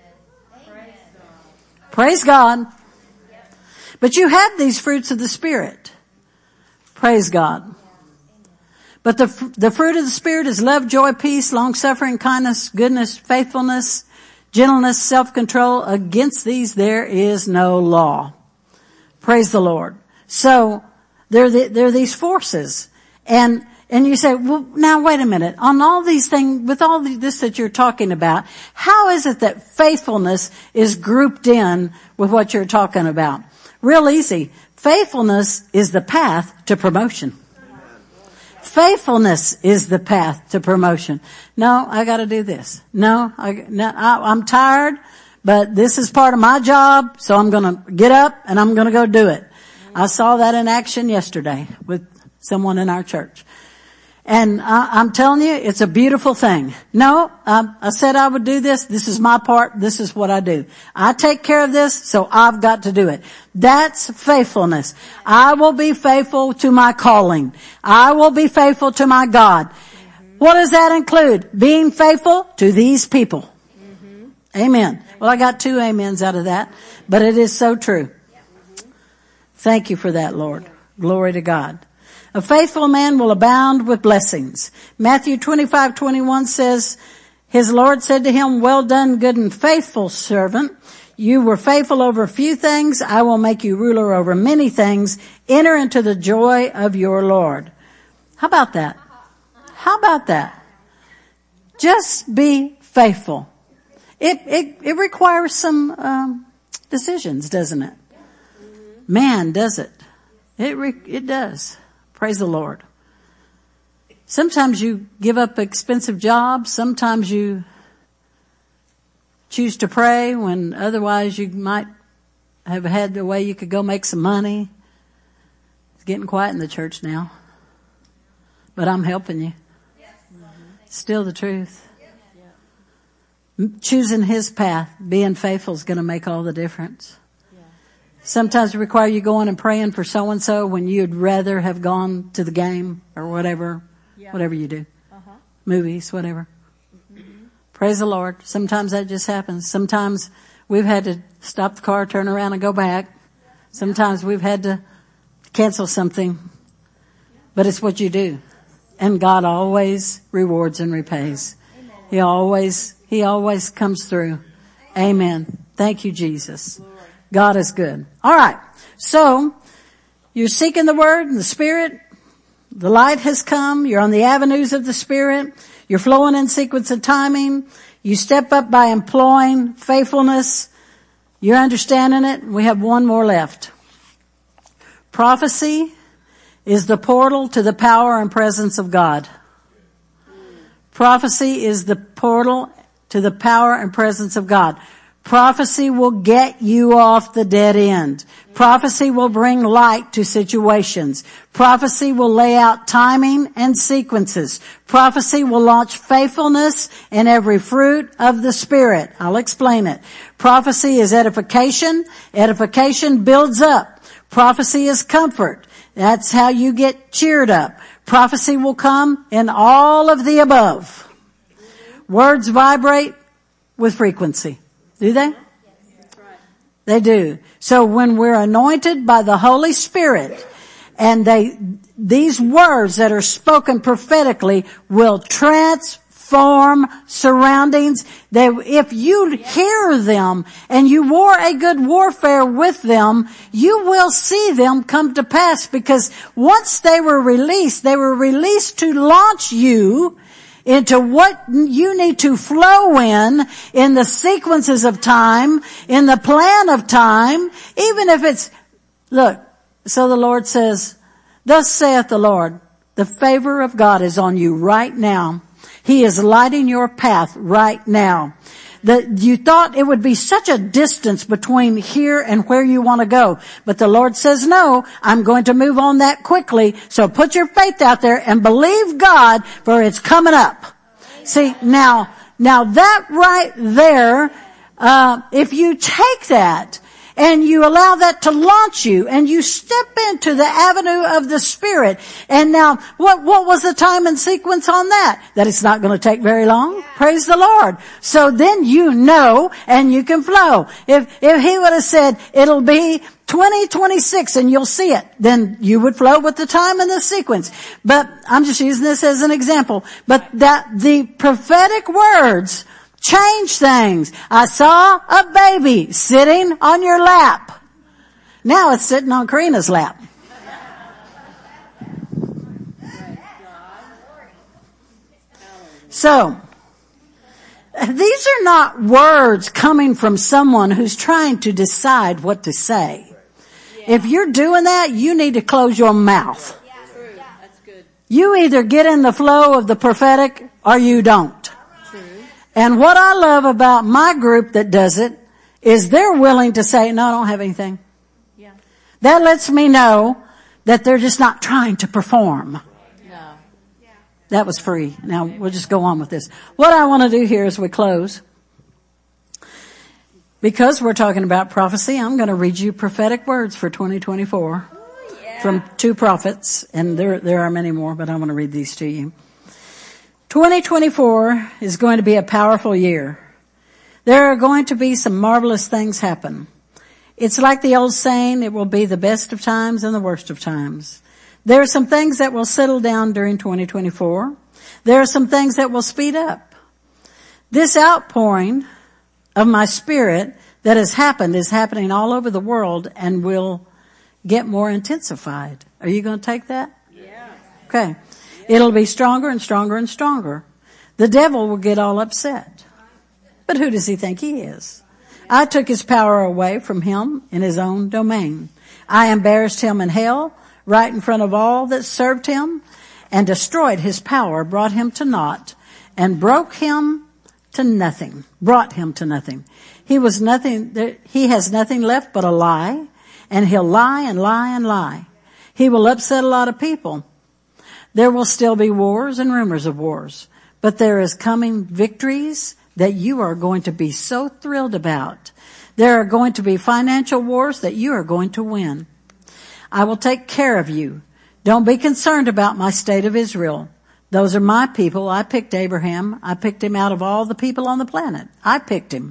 Praise God. But you have these fruits of the Spirit. Praise God. But the, the fruit of the Spirit is love, joy, peace, long-suffering, kindness, goodness, faithfulness, gentleness, self-control. Against these there is no law. Praise the Lord. So there, the, there are these forces. And, and you say, well, now wait a minute. On all these things, with all this that you're talking about, how is it that faithfulness is grouped in with what you're talking about? Real easy. Faithfulness is the path to promotion. Faithfulness is the path to promotion. No, I got to do this. No, I, no I, I'm tired, but this is part of my job, so I'm going to get up and I'm going to go do it. I saw that in action yesterday with someone in our church. And I, I'm telling you, it's a beautiful thing. No, I, I said I would do this. This is my part. This is what I do. I take care of this, so I've got to do it. That's faithfulness. I will be faithful to my calling. I will be faithful to my God. Mm-hmm. What does that include? Being faithful to these people. Mm-hmm. Amen. Well, I got two amens out of that, but it is so true. Mm-hmm. Thank you for that, Lord. Glory to God. A faithful man will abound with blessings. Matthew twenty-five twenty-one says, his Lord said to him, well done, good and faithful servant. You were faithful over a few things. I will make you ruler over many things. Enter into the joy of your Lord. How about that? How about that? Just be faithful. It, it, it requires some, um, decisions, doesn't it? Man, does it? It, re, it does. Praise the Lord. Sometimes you give up expensive jobs. Sometimes you choose to pray when otherwise you might have had the way you could go make some money. It's getting quiet in the church now. But I'm helping you. Still the truth. Choosing his path, being faithful is going to make all the difference. Sometimes it requires you going and praying for so-and-so when you'd rather have gone to the game or whatever, yeah. whatever you do. Uh-huh. Movies, whatever. Mm-hmm. Praise the Lord. Sometimes that just happens. Sometimes we've had to stop the car, turn around and go back. Sometimes we've had to cancel something. But it's what you do. And God always rewards and repays. Amen. He always, He always comes through. Amen. Thank you, Jesus. God is good. All right. So you're seeking the word and the Spirit. The light has come. You're on the avenues of the Spirit. You're flowing in sequence and timing. You step up by employing faithfulness. You're understanding it. We have one more left. Prophecy is the portal to the power and presence of God. Prophecy is the portal to the power and presence of God. Prophecy will get you off the dead end. Prophecy will bring light to situations. Prophecy will lay out timing and sequences. Prophecy will launch faithfulness in every fruit of the Spirit. I'll explain it. Prophecy is edification. Edification builds up. Prophecy is comfort. That's how you get cheered up. Prophecy will come in all of the above. Words vibrate with frequency. Do they? Yes, that's right. They do. So when we're anointed by the Holy Spirit and they, these words that are spoken prophetically will transform surroundings. They, if you hear them and you war a good warfare with them, you will see them come to pass because once they were released, they were released to launch you into what you need to flow in, in the sequences of time, in the plan of time, even if it's, look, so the Lord says, thus saith the Lord, the favor of God is on you right now. He is lighting your path right now. That you thought it would be such a distance between here and where you want to go. But the Lord says, no, I'm going to move on that quickly. So put your faith out there and believe God for it's coming up. See, now, now that right there, uh, if you take that and you allow that to launch you and you step into the avenue of the Spirit. And now what, what was the time and sequence on that? That it's not going to take very long. Yeah. Praise the Lord. So then you know and you can flow. If, if he would have said it'll be twenty twenty-six and you'll see it, then you would flow with the time and the sequence. But I'm just using this as an example. But that the prophetic words change things. I saw a baby sitting on your lap. Now it's sitting on Karina's lap. So, these are not words coming from someone who's trying to decide what to say. If you're doing that, you need to close your mouth. That's good. You either get in the flow of the prophetic or you don't. And what I love about my group that does it is they're willing to say, no, I don't have anything. Yeah. That lets me know that they're just not trying to perform. No. That was free. Now we'll just go on with this. What I want to do here as we close, because we're talking about prophecy, I'm going to read you prophetic words for twenty twenty-four oh, yeah. from two prophets, and there there are many more, but I want to read these to you. twenty twenty-four is going to be a powerful year. There are going to be some marvelous things happen. It's like the old saying, it will be the best of times and the worst of times. There are some things that will settle down during twenty twenty-four. There are some things that will speed up. This outpouring of my Spirit that has happened is happening all over the world and will get more intensified. Are you going to take that? Yeah. Okay. It'll be stronger and stronger and stronger. The devil will get all upset. But who does he think he is? I took his power away from him in his own domain. I embarrassed him in hell right in front of all that served him and destroyed his power, brought him to naught and broke him to nothing, brought him to nothing. He was nothing, he has nothing left but a lie, and he'll lie and lie and lie. He will upset a lot of people. There will still be wars and rumors of wars, but there is coming victories that you are going to be so thrilled about. There are going to be financial wars that you are going to win. I will take care of you. Don't be concerned about my state of Israel. Those are my people. I picked Abraham. I picked him out of all the people on the planet. I picked him.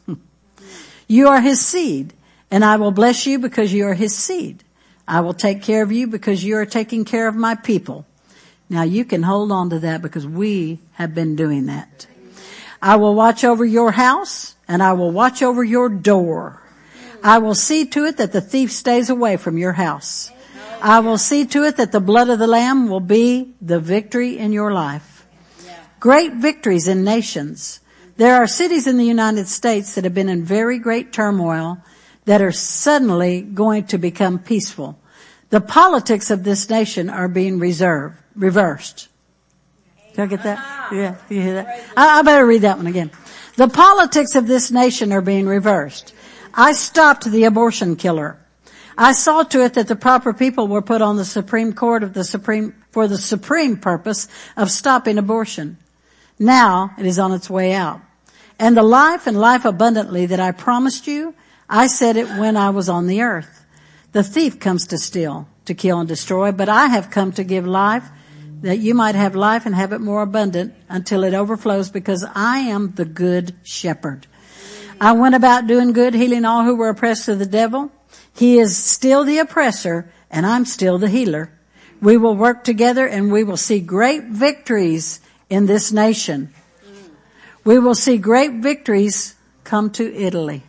You are his seed, and I will bless you because you are his seed. I will take care of you because you are taking care of my people. Now you can hold on to that because we have been doing that. I will watch over your house and I will watch over your door. I will see to it that the thief stays away from your house. I will see to it that the blood of the Lamb will be the victory in your life. Great victories in nations. There are cities in the United States that have been in very great turmoil that are suddenly going to become peaceful. The politics of this nation are being reserved, reversed. Did I get that? Yeah, you hear that? I, I better read that one again. The politics of this nation are being reversed. I stopped the abortion killer. I saw to it that the proper people were put on the Supreme Court of the Supreme, for the supreme purpose of stopping abortion. Now it is on its way out. And the life and life abundantly that I promised you, I said it when I was on the earth. The thief comes to steal, to kill and destroy, but I have come to give life, that you might have life and have it more abundant until it overflows, because I am the good shepherd. I went about doing good, healing all who were oppressed of the devil. He is still the oppressor, and I'm still the healer. We will work together, and we will see great victories in this nation. We will see great victories come to Italy.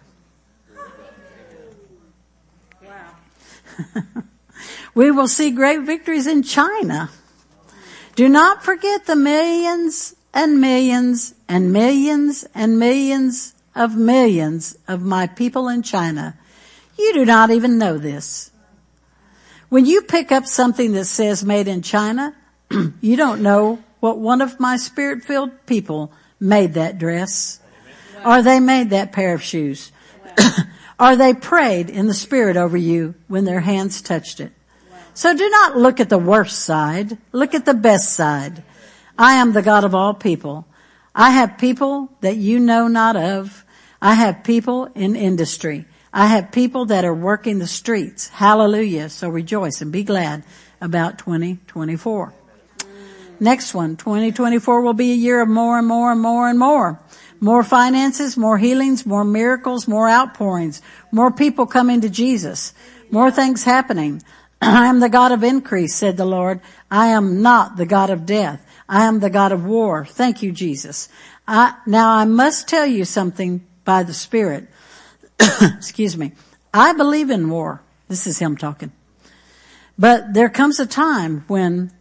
Wow. We will see great victories in China. Do not forget the millions and millions and millions and millions of millions of my people in China. You do not even know this. When you pick up something that says made in China, you don't know what one of my spirit-filled people made that dress, or they made that pair of shoes, or they prayed in the spirit over you when their hands touched it. So do not look at the worst side. Look at the best side. I am the God of all people. I have people that you know not of. I have people in industry. I have people that are working the streets. Hallelujah. So rejoice and be glad about twenty twenty-four. Next one, twenty twenty-four will be a year of more and more and more and more. More finances, more healings, more miracles, more outpourings, more people coming to Jesus, more things happening. I am the God of increase, said the Lord. I am not the God of death. I am the God of war. Thank you, Jesus. I, now I must tell you something by the Spirit. Excuse me. I believe in war. This is him talking. But there comes a time when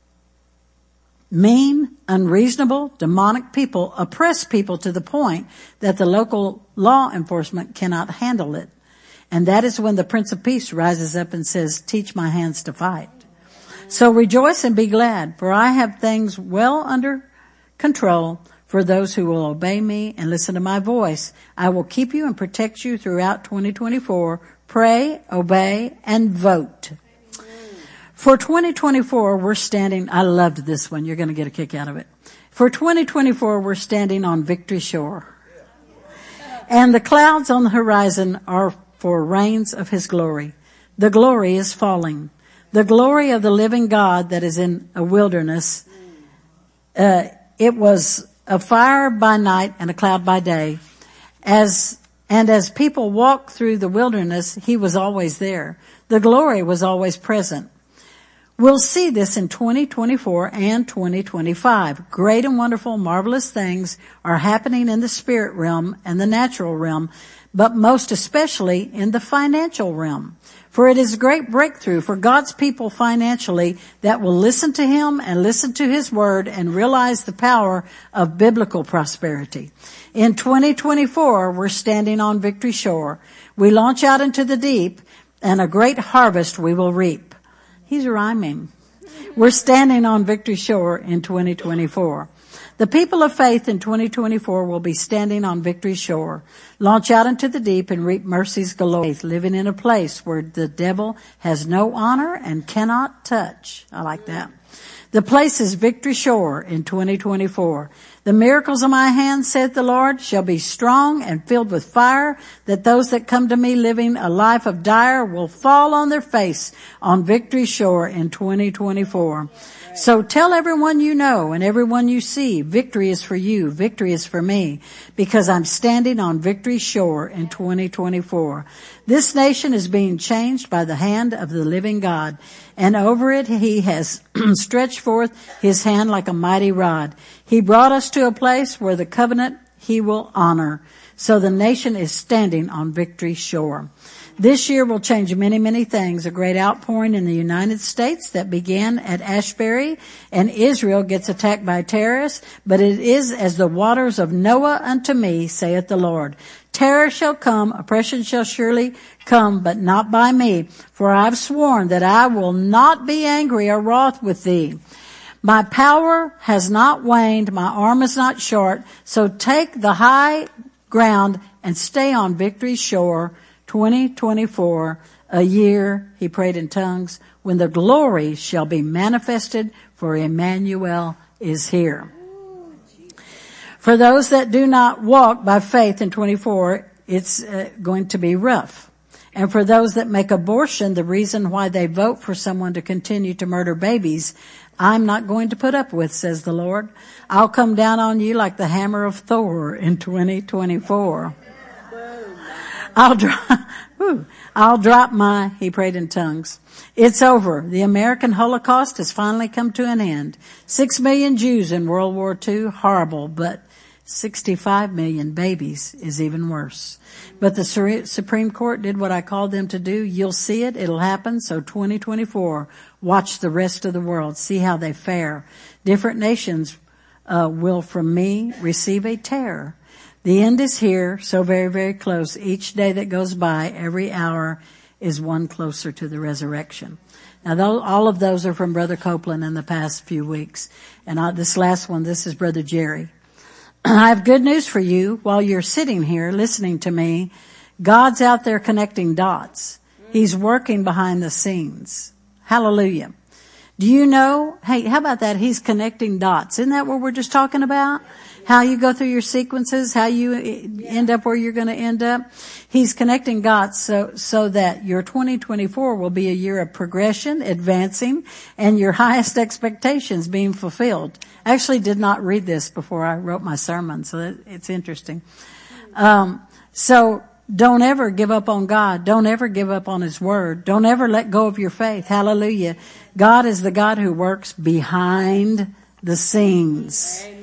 mean, unreasonable, demonic people oppress people to the point that the local law enforcement cannot handle it. And that is when the Prince of Peace rises up and says, teach my hands to fight. So rejoice and be glad, for I have things well under control for those who will obey me and listen to my voice. I will keep you and protect you throughout twenty twenty-four. Pray, obey, and vote. For twenty twenty-four, we're standing, I loved this one. You're going to get a kick out of it. For twenty twenty-four, we're standing on Victory Shore. And the clouds on the horizon are for rains of his glory. The glory is falling. The glory of the living God that is in a wilderness. Uh, it was a fire by night and a cloud by day. As, and as people walked through the wilderness, he was always there. The glory was always present. We'll see this in twenty twenty-four and twenty twenty-five. Great and wonderful, marvelous things are happening in the spirit realm and the natural realm, but most especially in the financial realm. For it is a great breakthrough for God's people financially that will listen to Him and listen to His Word and realize the power of biblical prosperity. In twenty twenty-four, we're standing on Victory Shore. We launch out into the deep, and a great harvest we will reap. He's rhyming. We're standing on Victory Shore in twenty twenty-four. The people of faith in twenty twenty-four will be standing on Victory Shore, launch out into the deep and reap mercies galore, living in a place where the devil has no honor and cannot touch. I like that. The place is Victory Shore in twenty twenty-four. The miracles of my hand, saith the Lord, shall be strong and filled with fire, that those that come to me living a life of dire will fall on their face on Victory Shore in twenty twenty-four. So tell everyone you know and everyone you see, victory is for you, victory is for me, because I'm standing on Victory Shore in twenty twenty-four. This nation is being changed by the hand of the living God, and over it He has stretched forth His hand like a mighty rod. He brought us to a place where the covenant He will honor. So the nation is standing on Victory Shore. This year will change many, many things. A great outpouring in the United States that began at Ashbury, and Israel gets attacked by terrorists. But it is as the waters of Noah unto me, saith the Lord. Terror shall come, oppression shall surely come, but not by me. For I have sworn that I will not be angry or wroth with thee. My power has not waned, my arm is not short. So take the high ground and stay on Victory Shore. twenty twenty-four, a year, he prayed in tongues, when the glory shall be manifested, for Emmanuel is here. For those that do not walk by faith in twenty-four, it's uh, going to be rough. And for those that make abortion the reason why they vote for someone to continue to murder babies, I'm not going to put up with, says the Lord. I'll come down on you like the hammer of Thor in twenty twenty-four. I'll drop, I'll drop my, he prayed in tongues. It's over. The American Holocaust has finally come to an end. Six million Jews in World War Two, horrible, but sixty-five million babies is even worse. But the Supreme Court did what I called them to do. You'll see it. It'll happen. So twenty twenty-four, watch the rest of the world. See how they fare. Different nations uh, will from me receive a terror. The end is here, so very, very close. Each day that goes by, every hour is one closer to the resurrection. Now, all of those are from Brother Copeland in the past few weeks. And I, this last one, this is Brother Jerry. I have good news for you. While you're sitting here listening to me, God's out there connecting dots. He's working behind the scenes. Hallelujah. Do you know, hey, how about that? He's connecting dots. Isn't that what we're just talking about? How you go through your sequences, how you end up where you're going to end up. He's connecting dots so, so that your twenty twenty-four will be a year of progression, advancing, and your highest expectations being fulfilled. I actually did not read this before I wrote my sermon, so it's interesting. Um, so don't ever give up on God. Don't ever give up on His Word. Don't ever let go of your faith. Hallelujah. God is the God who works behind the scenes. Amen.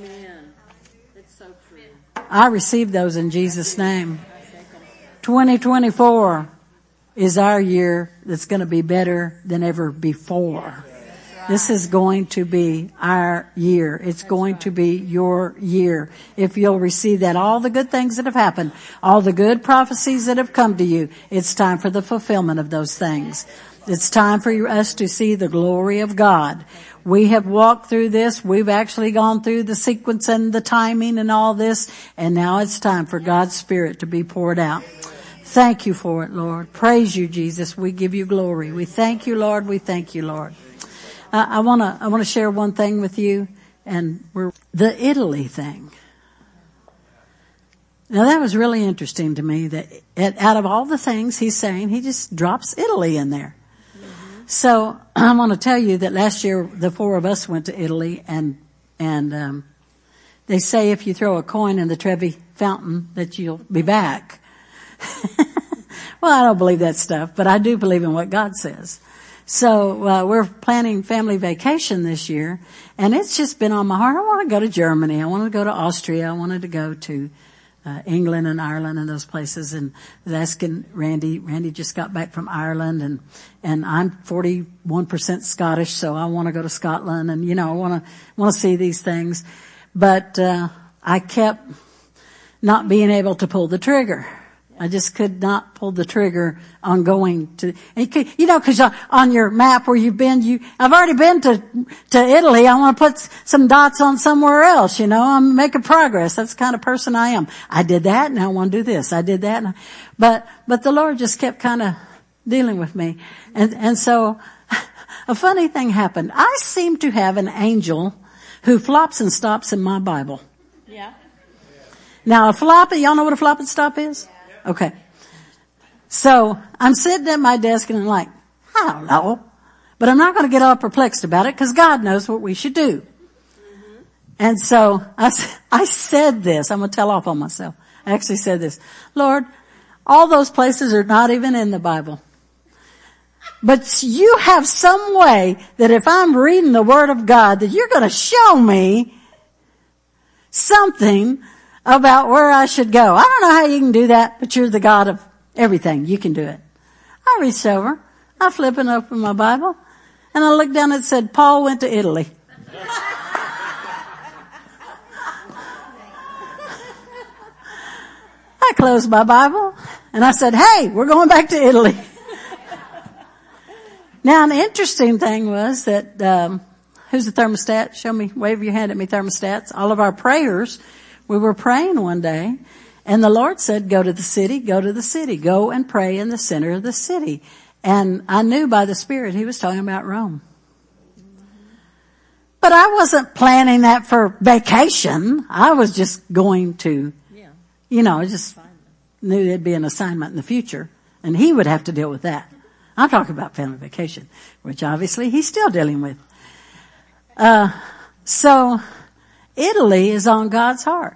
It's so true. I receive those in Jesus' name. twenty twenty-four is our year that's going to be better than ever before. This is going to be our year. It's going to be your year. If you'll receive that, all the good things that have happened, all the good prophecies that have come to you, it's time for the fulfillment of those things. It's time for us to see the glory of God. We have walked through this. We've actually gone through the sequence and the timing and all this. And now it's time for God's Spirit to be poured out. Thank you for it, Lord. Praise you, Jesus. We give you glory. We thank you, Lord. We thank you, Lord. Uh, I want to I want to share one thing with you, and we're the Italy thing. Now that was really interesting to me that it, out of all the things he's saying, he just drops Italy in there. Mm-hmm. So I want to tell you that last year the four of us went to Italy, and and um, they say if you throw a coin in the Trevi fountain that you'll be back. Well, I don't believe that stuff, but I do believe in what God says. So uh, we're planning family vacation this year, and it's just been on my heart. I want to go to Germany. I want to go to Austria. I wanted to go to uh, England and Ireland and those places. And I was asking Randy. Randy just got back from Ireland, and and I'm forty-one percent Scottish, so I want to go to Scotland, and you know I want to want to see these things. But uh, I kept not being able to pull the trigger. I just could not pull the trigger on going to, and you, could, you know, cause on your map where you've been, you, I've already been to, to Italy. I want to put some dots on somewhere else, you know, I'm making progress. That's the kind of person I am. I did that, now I want to do this. I did that. And I, but, but the Lord just kept kind of dealing with me. And, and so a funny thing happened. I seem to have an angel who flops and stops in my Bible. Yeah. Now a flop, y'all know what a flop and stop is? Okay. So I'm sitting at my desk and I'm like, I don't know. But I'm not going to get all perplexed about it because God knows what we should do. Mm-hmm. And so I, I said this. I'm going to tell off on myself. I actually said this. Lord, all those places are not even in the Bible. But you have some way that if I'm reading the Word of God that you're going to show me something about where I should go. I don't know how you can do that, but you're the God of everything. You can do it. I reached over. I flipped it open my Bible, and I looked down and it said, Paul went to Italy. I closed my Bible, and I said, hey, we're going back to Italy. Now, an interesting thing was that, um, who's the thermostat? Show me, wave your hand at me, thermostats. All of our prayers, we were praying one day, and the Lord said, go to the city, go to the city, go and pray in the center of the city. And I knew by the Spirit he was talking about Rome. But I wasn't planning that for vacation. I was just going to, you know, I just knew there'd be an assignment in the future, and he would have to deal with that. I'm talking about family vacation, which obviously he's still dealing with. Uh, so Italy is on God's heart.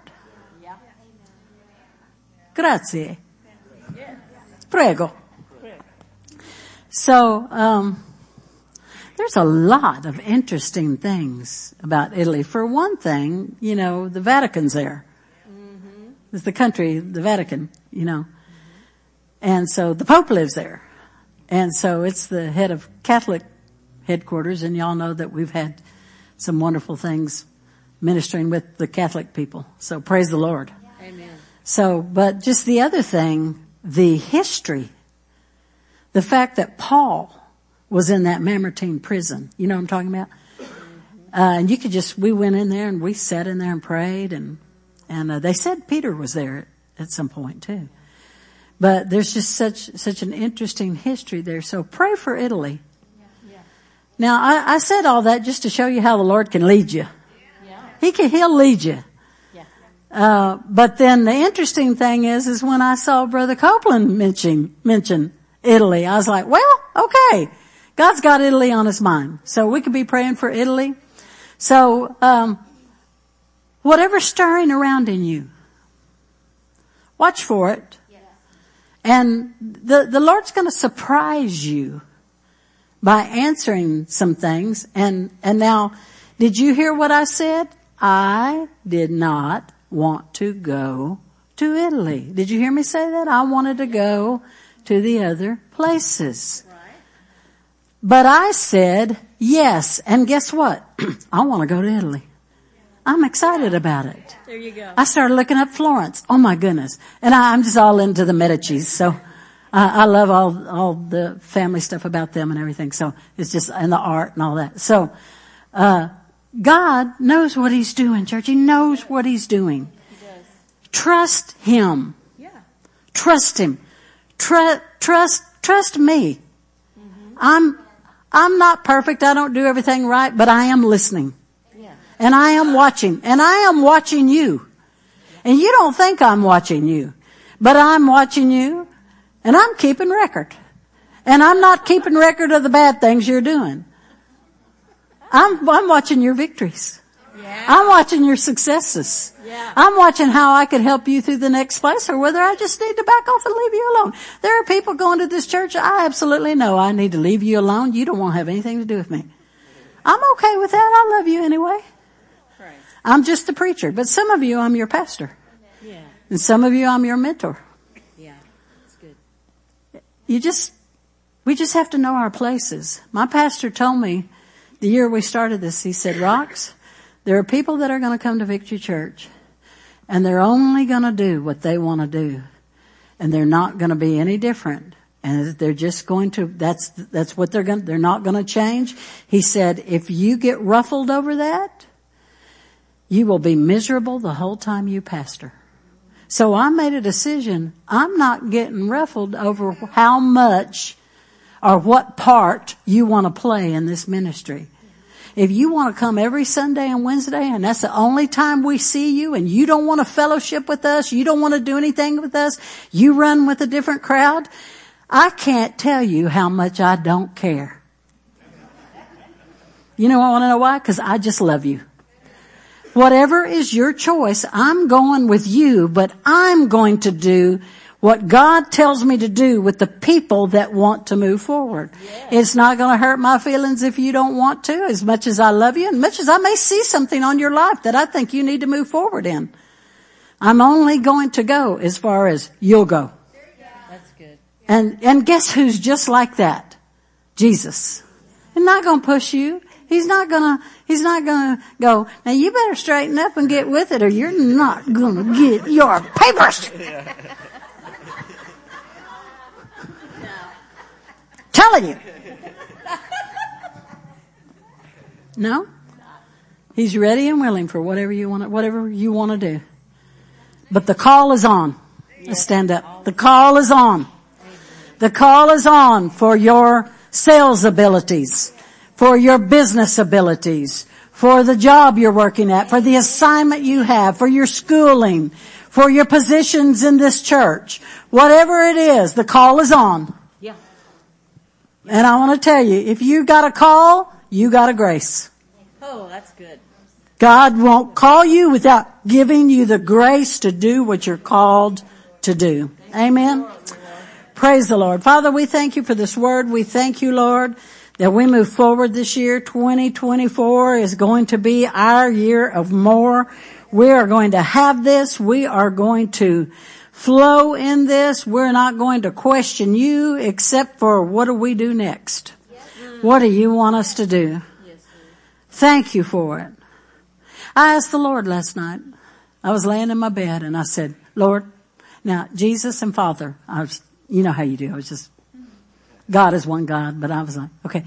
Grazie. Prego. So, um, there's a lot of interesting things about Italy. For one thing, you know, the Vatican's there. Mm-hmm. It's the country, the Vatican, you know. And so the Pope lives there. And so it's the head of Catholic headquarters, and y'all know that we've had some wonderful things ministering with the Catholic people. So praise the Lord. Amen. So, but just the other thing, the history, the fact that Paul was in that Mamertine prison. You know what I'm talking about? Mm-hmm. Uh, and you could just, we went in there and we sat in there and prayed, and, and, uh, they said Peter was there at some point too. But there's just such, such an interesting history there. So pray for Italy. Yeah. Yeah. Now I, I said all that just to show you how the Lord can lead you. Yeah. He can, He'll lead you. Yeah. Uh, but then the interesting thing is, is when I saw Brother Copeland mention, mention Italy, I was like, well, okay. God's got Italy on his mind. So we could be praying for Italy. So, um, whatever's stirring around in you, watch for it. And the, the Lord's going to surprise you by answering some things. And, and now, did you hear what I said? I did not want to go to Italy. Did you hear me say that? I wanted to go to the other places. Right. But I said yes. And guess what? I want to go to Italy. I'm excited about it. There you go. I started looking up Florence. Oh my goodness. And I, I'm just all into the Medicis. So I, I love all, all the family stuff about them and everything. So it's just, and the art and all that. So, uh, God knows what he's doing, church. He knows what he's doing. He does. Trust him. Yeah. Trust him. Trust, trust, trust me. Mm-hmm. I'm, I'm not perfect. I don't do everything right, but I am listening. And I am watching, and I am watching you. And you don't think I'm watching you, but I'm watching you, and I'm keeping record. And I'm not keeping record of the bad things you're doing. I'm, I'm watching your victories. Yeah. I'm watching your successes. Yeah. I'm watching how I could help you through the next place or whether I just need to back off and leave you alone. There are people going to this church. I absolutely know I need to leave you alone. You don't want to have anything to do with me. I'm okay with that. I love you anyway. Right. I'm just the preacher. But some of you, I'm your pastor. Yeah. And some of you, I'm your mentor. Yeah. That's good. You just, we just have to know our places. My pastor told me the year we started this, he said, Rox, there are people that are going to come to Victory Church and they're only going to do what they want to do. And they're not going to be any different. And they're just going to, that's, that's what they're going to, they're not going to change. He said, if you get ruffled over that, you will be miserable the whole time you pastor. So I made a decision. I'm not getting ruffled over how much or what part you want to play in this ministry. If you want to come every Sunday and Wednesday and that's the only time we see you and you don't want to fellowship with us, you don't want to do anything with us, you run with a different crowd, I can't tell you how much I don't care. You know, I want to know why? Because I just love you. Whatever is your choice, I'm going with you, but I'm going to do what God tells me to do with the people that want to move forward. Yes. It's not going to hurt my feelings if you don't want to, as much as I love you, and much as I may see something on your life that I think you need to move forward in. I'm only going to go as far as you'll go. That's good. And, and guess who's just like that? Jesus. He's not going to push you. He's not gonna, he's not gonna go, now you better straighten up and get with it or you're not gonna get your papers. Telling you. No? He's ready and willing for whatever you want to, whatever you want to do. But the call is on. Let's stand up. The call is on. The call is on for your sales abilities, for your business abilities, for the job you're working at, for the assignment you have, for your schooling, for your positions in this church. Whatever it is, the call is on. Yeah. And I want to tell you, if you got a call, you got a grace. Oh, that's good. God won't call you without giving you the grace to do what you're called to do. Amen. Praise the Lord. Father, we thank you for this word. We thank you, Lord, that we move forward this year. twenty twenty-four is going to be our year of more. We are going to have this. We are going to flow in this. We're not going to question you except for what do we do next? What do you want us to do? Thank you for it. I asked the Lord last night. I was laying in my bed and I said, Lord, now Jesus and Father, I was, you know how you do. I was just, God is one God, but I was like, okay,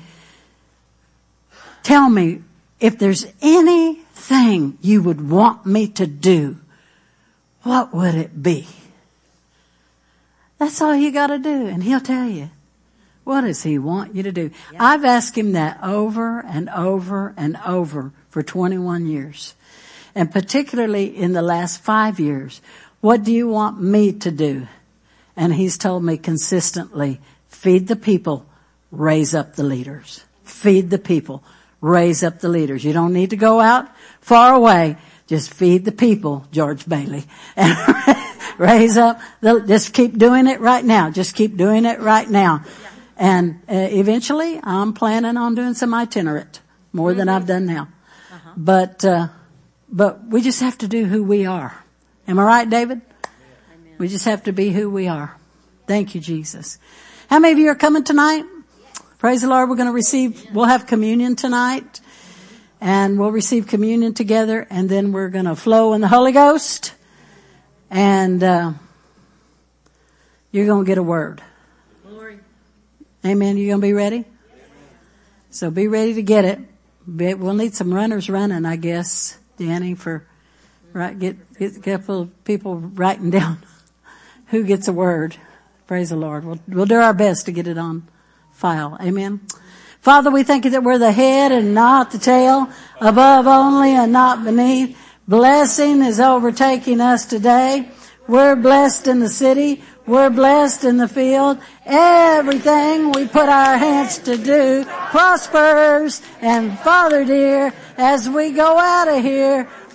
tell me if there's anything you would want me to do, what would it be? That's all you got to do, and he'll tell you. What does he want you to do? Yeah. I've asked him that over and over and over for twenty-one years. And particularly in the last five years, what do you want me to do? And he's told me consistently, feed the people, raise up the leaders. Feed the people, raise up the leaders. You don't need to go out far away. Just feed the people, George Bailey. And raise up the, just keep doing it right now. Just keep doing it right now. And uh, eventually I'm planning on doing some itinerant, more than I've done now. Uh-huh. But, uh, but we just have to do who we are. Am I right, David? Amen. We just have to be who we are. Thank you, Jesus. How many of you are coming tonight? Yes. Praise the Lord. We're going to receive, we'll have communion tonight. And we'll receive communion together. And then we're going to flow in the Holy Ghost. And, uh, you're going to get a word. Glory. Amen. You going to be ready? So be ready to get it. We'll need some runners running, I guess, Danny, for, right, get, get a couple of people writing down who gets a word. Praise the Lord. We'll, we'll do our best to get it on file. Amen. Father, we thank you that we're the head and not the tail, above only and not beneath. Blessing is overtaking us today. We're blessed in the city. We're blessed in the field. Everything we put our hands to do prospers. And Father dear, as we go out of here,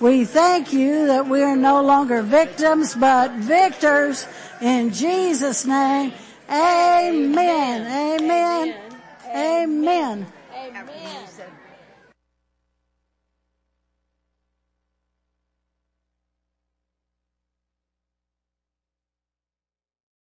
We thank you that we are no longer victims, but victors in Jesus' name. Amen. Amen. Amen. Amen.